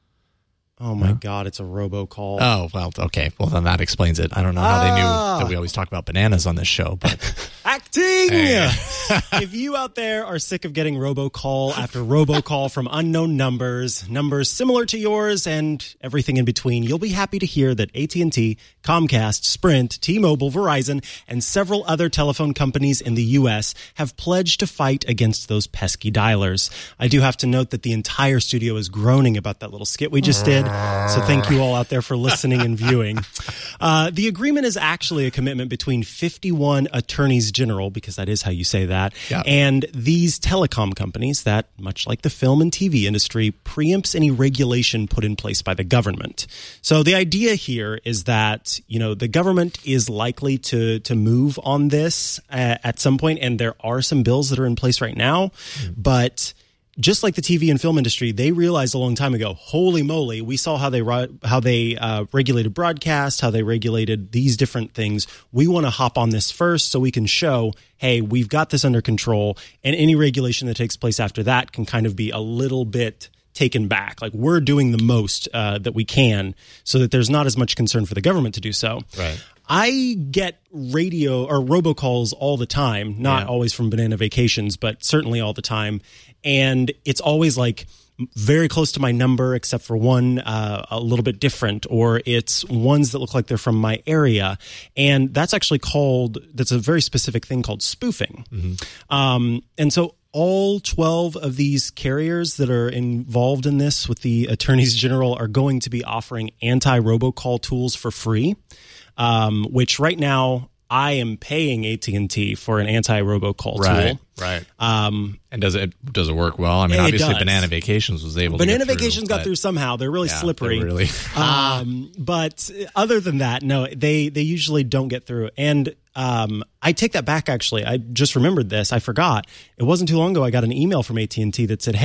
Oh, my God. It's a robocall. Oh, well, okay. Well, then that explains it. I don't know how they knew Ah. that we always talk about bananas on this show, but Acting! Hey. If you out there are sick of getting robocall after robocall from unknown numbers, numbers similar to yours and everything in between, you'll be happy to hear that A T and T, Comcast, Sprint, T-Mobile, Verizon, and several other telephone companies in the U S have pledged to fight against those pesky dialers. I do have to note that the entire studio is groaning about that little skit we just did, so thank you all out there for listening and viewing. Uh, the agreement is actually a commitment between fifty-one attorneys general, because that is how you say that, Yeah. and these telecom companies that, much like the film and T V industry, preempts any regulation put in place by the government. So the idea here is that, you know, the government is likely to to move on this uh, at some point, and there are some bills that are in place right now, mm. but just like the T V and film industry, they realized a long time ago, holy moly, we saw how they how they uh, regulated broadcast, how they regulated these different things. We want to hop on this first so we can show, hey, we've got this under control, and any regulation that takes place after that can kind of be a little bit taken back. Like, we're doing the most uh, that we can so that there's not as much concern for the government to do so. Right. I get radio or robocalls all the time, not Yeah. always from Banana Vacations, but certainly all the time. And it's always like very close to my number, except for one uh, a little bit different, or it's ones that look like they're from my area. And that's actually called, that's a very specific thing called spoofing. Mm-hmm. Um, and so all twelve of these carriers that are involved in this with the attorneys general are going to be offering anti-robocall tools for free. Um, which right now I am paying A T and T for an anti-robocall right, tool. right. Um, And does it does it work well? I mean, It obviously, does. Banana Vacations was able. Banana to get Vacations through, got but- through somehow. They're really Yeah, slippery. they're really. um, but other than that, no, they they usually don't get through. And um, I take that back. Actually, I just remembered this. I forgot. It wasn't too long ago. I got an email from A T and T that said, "Hey,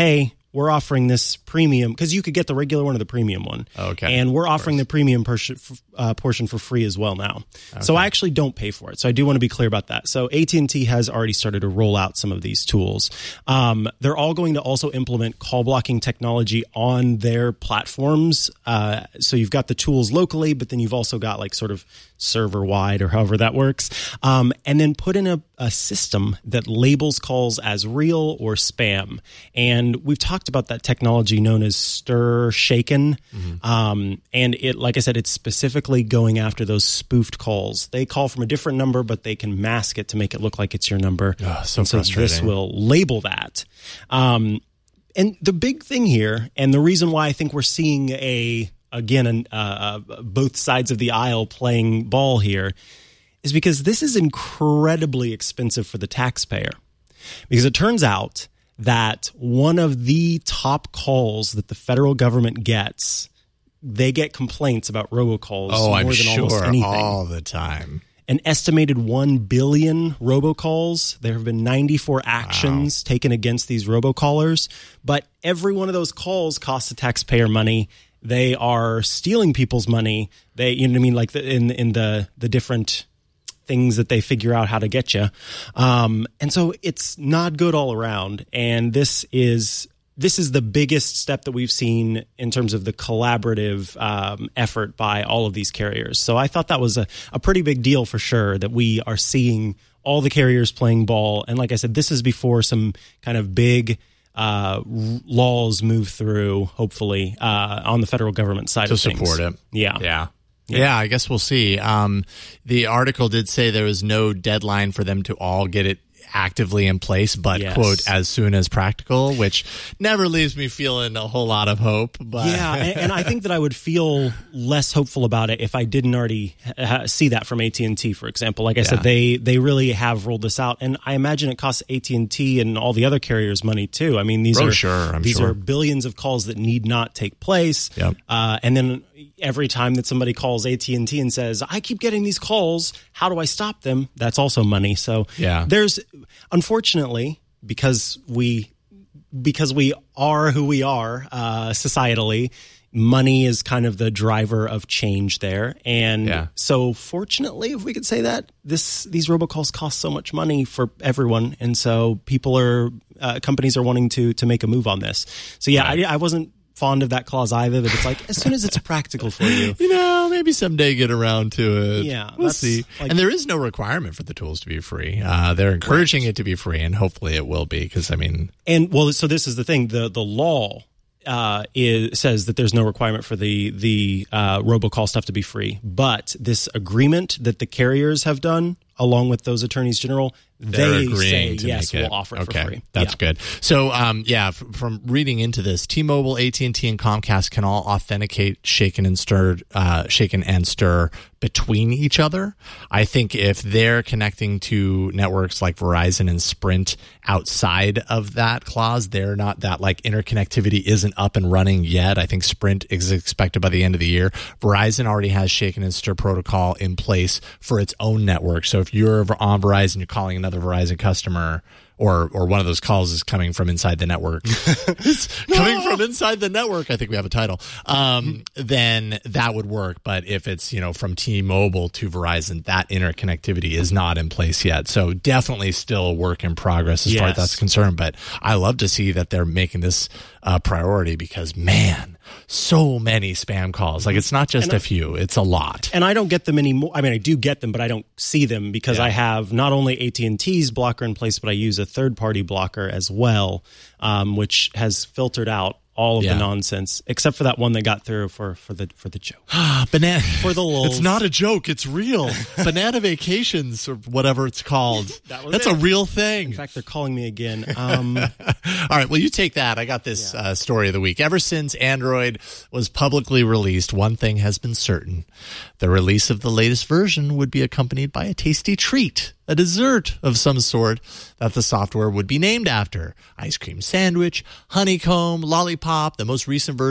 we're offering this premium because you could get the regular one or the premium one. Okay. And we're offering the premium per- uh, portion for free as well now. Okay. So I actually don't pay for it. So I do want to be clear about that. So A T and T has already started to roll out some of these tools. Um, they're all going to also implement call blocking technology on their platforms. Uh, so you've got the tools locally, but then you've also got like sort of server wide or however that works. Um, and then put in a, a system that labels calls as real or spam. And we've talked about that technology known as Stir Shaken. Mm-hmm. Um, and it, like I said, it's specifically going after those spoofed calls. They call from a different number, but they can mask it to make it look like it's your number. Oh, so and so frustrating. This will label that. Um, and the big thing here, and the reason why I think we're seeing a, again, an, uh, both sides of the aisle playing ball here, is because this is incredibly expensive for the taxpayer. Because it turns out that one of the top calls that the federal government gets, they get complaints about robocalls oh, more I'm than sure, almost anything. all the time. An estimated one billion robocalls. There have been ninety-four actions wow. taken against these robocallers, but every one of those calls costs the taxpayer money. They are stealing people's money. They, you know what I mean? Like the, in in the the different things that they figure out how to get you. Um, and so it's not good all around. And this is this is the biggest step that we've seen in terms of the collaborative um, effort by all of these carriers. So I thought that was a, a pretty big deal for sure that we are seeing all the carriers playing ball. And like I said, this is before some kind of big uh, laws move through, hopefully, uh, on the federal government side to of things. To support it. Yeah. Yeah. Yeah, I guess we'll see. Um, the article did say there was no deadline for them to all get it actively in place, but, yes. quote, as soon as practical, which never leaves me feeling a whole lot of hope. But yeah, and, and I think that I would feel less hopeful about it if I didn't already ha- see that from A T and T, for example. Like I yeah. said, they they really have rolled this out, and I imagine it costs A T and T and all the other carriers money too. I mean, these oh, are sure, I'm these sure. are billions of calls that need not take place. Yep. Uh, and then every time that somebody calls A T and T and says, I keep getting these calls, how do I stop them? That's also money. So yeah. there's, unfortunately, because we because we are who we are uh, societally, money is kind of the driver of change there. And yeah. so fortunately, if we could say that, this these robocalls cost so much money for everyone. And so people are, uh, companies are wanting to to make a move on this. So yeah, right. I, I wasn't fond of that clause either, that it's like, as soon as it's practical for you. You know, maybe someday get around to it. Yeah. We'll see. Like, and there is no requirement for the tools to be free. Uh, they're encouraging right. it to be free, and hopefully it will be, because, I mean... And, well, so this is the thing. The, the law uh, is, says that there's no requirement for the, the uh, robocall stuff to be free. But this agreement that the carriers have done, along with those attorneys general, They're they agreeing say, to yes, make it. we'll offer it okay. for free. That's yeah. good. So, um, yeah, f- from reading into this, T-Mobile, A T and T, and Comcast can all authenticate Shaken and Stir, uh, Shaken and Stir between each other. I think if they're connecting to networks like Verizon and Sprint outside of that clause, they're not, that like interconnectivity isn't up and running yet. I think Sprint is expected by the end of the year. Verizon already has Shaken and Stir protocol in place for its own network. So if you're on Verizon, you're calling another Verizon customer, or or one of those calls is coming from inside the network, it's coming from inside the network, I think we have a title, um, then that would work. But if it's, you know, from T-Mobile to Verizon, that interconnectivity is not in place yet. So definitely still a work in progress as yes. far as that's concerned. But I love to see that they're making this a priority, because, man, so many spam calls. Like, it's not just I, a few, it's a lot. And I don't get them anymore. I mean, I do get them, but I don't see them, because yeah. I have not only A T and T's blocker in place, but I use a third-party blocker as well, um, which has filtered out all of yeah. the nonsense, except for that one that got through for, for the for the joke. Banana for the lulz. It's not a joke, it's real. Banana Vacations, or whatever it's called. That was That's it. a real thing. In fact, they're calling me again. Um, All right, well, you take that. I got this yeah. uh, story of the week. Ever since Android was publicly released, one thing has been certain. The release of the latest version would be accompanied by a tasty treat, a dessert of some sort that the software would be named after. Ice cream sandwich, honeycomb, lollipop, the most recent version,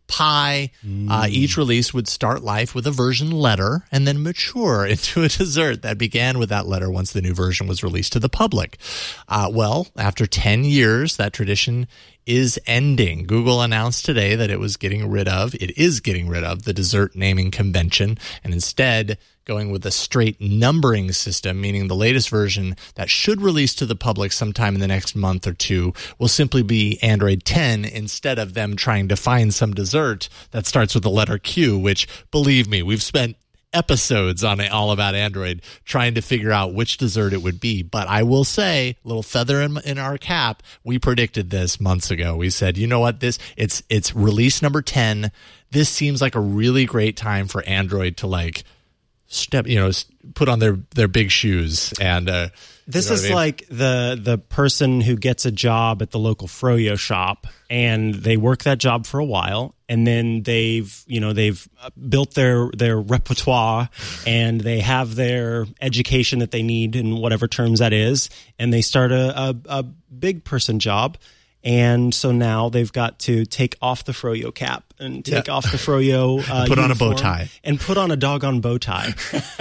Pie. Mm. Uh, each release would start life with a version letter and then mature into a dessert that began with that letter once the new version was released to the public. Uh, well, after ten years, that tradition is ending. Google announced today that it was getting rid of, it is getting rid of the dessert naming convention and instead going with a straight numbering system, meaning the latest version that should release to the public sometime in the next month or two will simply be Android ten instead of them trying to find some dessert that starts with the letter Q, which, believe me, we've spent episodes on it all about Android trying to figure out which dessert it would be. But I will say, little feather in, in our cap, we predicted this months ago. We said, you know what, this it's it's release number ten. This seems like a really great time for Android to like step, you know, put on their their big shoes. And uh, this you know is what I mean? like the the person who gets a job at the local froyo shop, and they work that job for a while, and then they've you know they've built their their repertoire, and they have their education that they need in whatever terms that is, and they start a a, a big person job. And so now they've got to take off the froyo cap and take Yeah. off the froyo uh, Put on a bow uniform tie. and put on a doggone bow tie.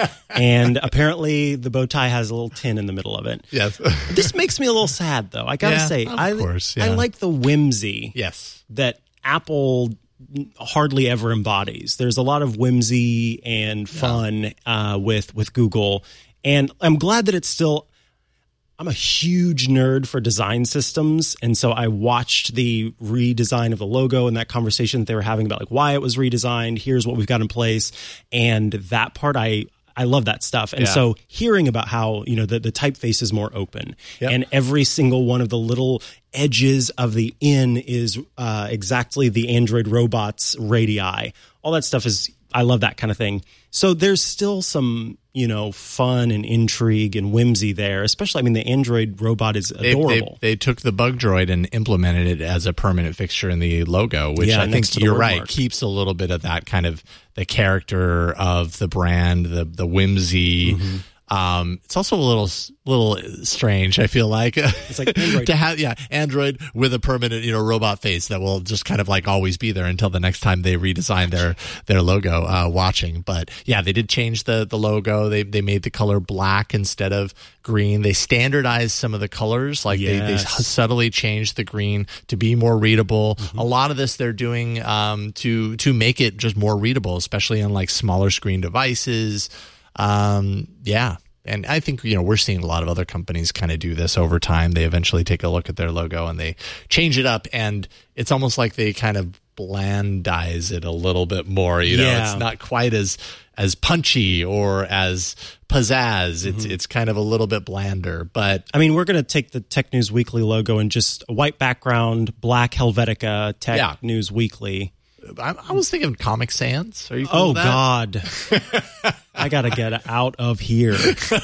And apparently the bow tie has a little tin in the middle of it. Yes. This makes me a little sad, though. I gotta Yeah, say, of I course, I yeah. like the whimsy Yes. that Apple hardly ever embodies. There's a lot of whimsy and fun uh, with with Google, and I'm glad that it's still. I'm a huge nerd for design systems, and so I watched the redesign of the logo and that conversation that they were having about like why it was redesigned. Here's what we've got in place, and that part I I love that stuff. And Yeah. so hearing about how you know the the typeface is more open, Yep. and every single one of the little edges of the N is uh, exactly the Android robots radii. All that stuff is I love that kind of thing. So there's still some, you know, fun and intrigue and whimsy there. Especially, I mean, the Android robot is They, adorable. they, they took the bug droid and implemented it as a permanent fixture in the logo, which Yeah, I next think to the you're word right, mark. keeps a little bit of that kind of the character of the brand, the the whimsy. Mm-hmm. Um, it's also a little little strange, I feel like. It's like Android. to have yeah, Android with a permanent, you know, robot face that will just kind of like always be there until the next time they redesign their their logo uh watching. But yeah, they did change the the logo. They they made the color black instead of green. They standardized some of the colors, like they, they Yes. subtly changed the green to be more readable. Mm-hmm. A lot of this they're doing um to to make it just more readable, especially on like smaller screen devices. Um, yeah. And I think, you know, we're seeing a lot of other companies kind of do this over time. They eventually take a look at their logo and they change it up. And it's almost like they kind of blandize it a little bit more. You know, Yeah. it's not quite as as punchy or as pizzazz. It's it's kind of a little bit blander. But I mean, we're going to take the Tech News Weekly logo and just a white background, black Helvetica, Tech Yeah. News Weekly. I, I was thinking Comic Sans. Are you cool Oh, with that? God. I got to get out of here.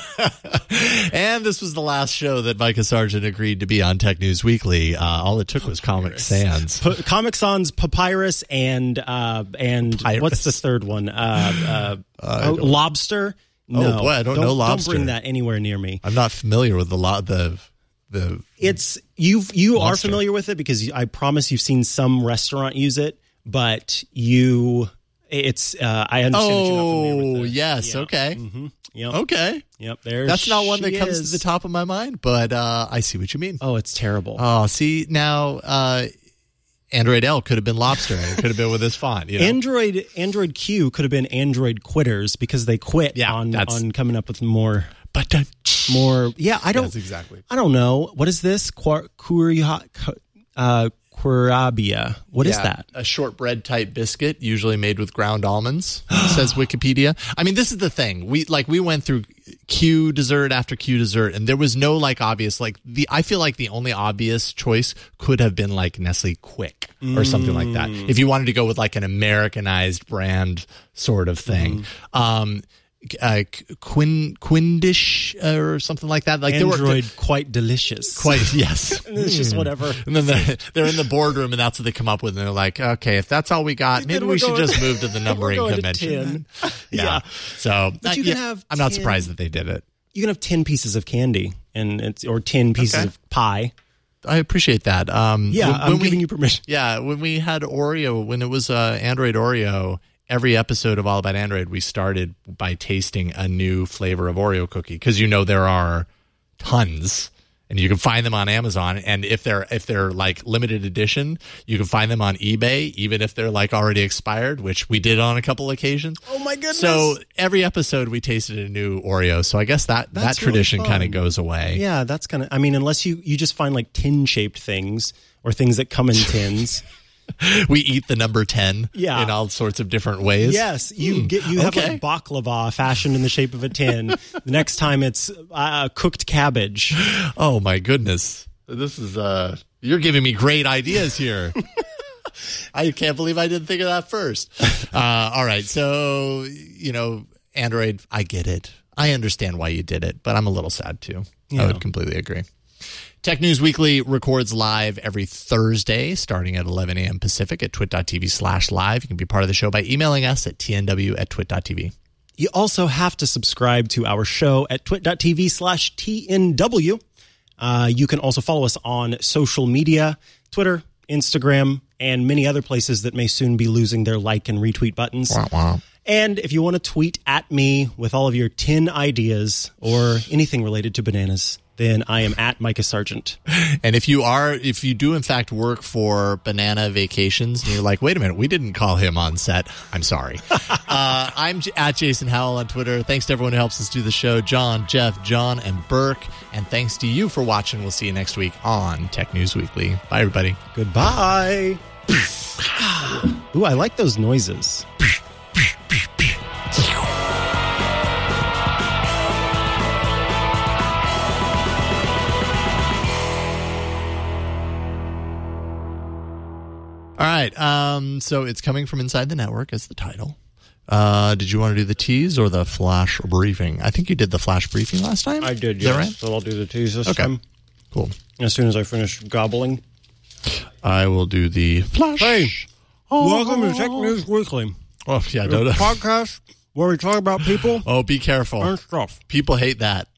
And this was the last show that Micah Sargent agreed to be on Tech News Weekly. Uh, all it took was Comic Sans. P- Comic Sans, Papyrus, and uh, and Papyrus. what's the third one? Uh, uh, oh, Lobster? No, boy, I don't know Lobster. Don't bring that anywhere near me. I'm not familiar with the lot the the It's you. You are Lobster. familiar with it because I promise you've seen some restaurant use it, but you. It's. Uh, I understand. that you're not familiar Oh, with it. yes. Yeah. Okay. Mm-hmm. Yep. Okay. Yep. There. That's not one that she comes is. to the top of my mind, but uh, I see what you mean. Oh, it's terrible. Oh, see, now uh, Android L could have been Lobster. And it could have been with this font. You know? Android Android Q could have been Android quitters because they quit Yeah, on that's- on coming up with more but uh, more. Yeah, I don't. Yes, exactly. I don't know. What is this? Quar- Curia, uh, Quirabia. What is Yeah, that? A shortbread type biscuit, usually made with ground almonds, says Wikipedia. I mean, this is the thing. We like we went through Q dessert after Q dessert, and there was no like obvious like the. I feel like the only obvious choice could have been like Nestle Quick or something like that. If you wanted to go with like an Americanized brand sort of thing. Um, uh, Quin Quindish uh, or something like that. Like Android, there were quite delicious. quite yes. It's just whatever. And then they're, they're in the boardroom, and that's what they come up with. And they're like, okay, if that's all we got, maybe Then we we're should going- just move to the numbering we're going to convention. ten. Yeah. Yeah. So But uh, you can yeah, have I'm not ten. surprised that they did it. You can have ten pieces of candy, and it's or ten pieces Okay. of pie. I appreciate that. Um, Yeah, when, I'm when giving we, you permission. Yeah, when we had Oreo, when it was uh, Android Oreo, every episode of All About Android, we started by tasting a new flavor of Oreo cookie because you know there are tons. And you can find them on Amazon, and if they're if they're like limited edition, you can find them on eBay, even if they're like already expired, which we did on a couple occasions. Oh my goodness! So every episode we tasted a new Oreo. So I guess that That's that tradition really kind of fun. goes away. Yeah, that's kind of. I mean, unless you you just find like tin shaped things or things that come in tins. We eat the number ten Yeah. in all sorts of different ways. Yes, you Hmm. get you have Okay. like baklava fashioned in the shape of a tin. The next time it's uh, cooked cabbage. Oh my goodness. This is uh you're giving me great ideas here. I can't believe I didn't think of that first. Uh all right. So, you know, Android, I get it. I understand why you did it, but I'm a little sad too. Yeah. I would completely agree. Tech News Weekly records live every Thursday starting at eleven a.m. Pacific at twit.tv slash live. You can be part of the show by emailing us at tnw at twit.tv. You also have to subscribe to our show at twit.tv slash TNW. Uh, you can also follow us on social media, Twitter, Instagram, and many other places that may soon be losing their like and retweet buttons. Wah, wah. And if you want to tweet at me with all of your tin ideas or anything related to bananas, then I am at Micah Sargent. And if you are, if you do in fact work for Banana Vacations, and you're like, wait a minute, we didn't call him on set. I'm sorry. uh, I'm J- at Jason Howell on Twitter. Thanks to everyone who helps us do the show. John, Jeff, John, and Burke. And thanks to you for watching. We'll see you next week on Tech News Weekly. Bye, everybody. Goodbye. Ooh, I like those noises. All right. Um, so it's coming from inside the network as the title. Uh, did you want to do the tease or the flash briefing? I think you did the flash briefing last time. I did, Is that yes. right? So I'll do the tease this Okay. time. Cool. As soon as I finish gobbling. I will do the flash. Hey, Oh. welcome to Tech News Weekly, Oh, yeah. the Don't, podcast where we talk about people oh, be careful. and stuff. People hate that.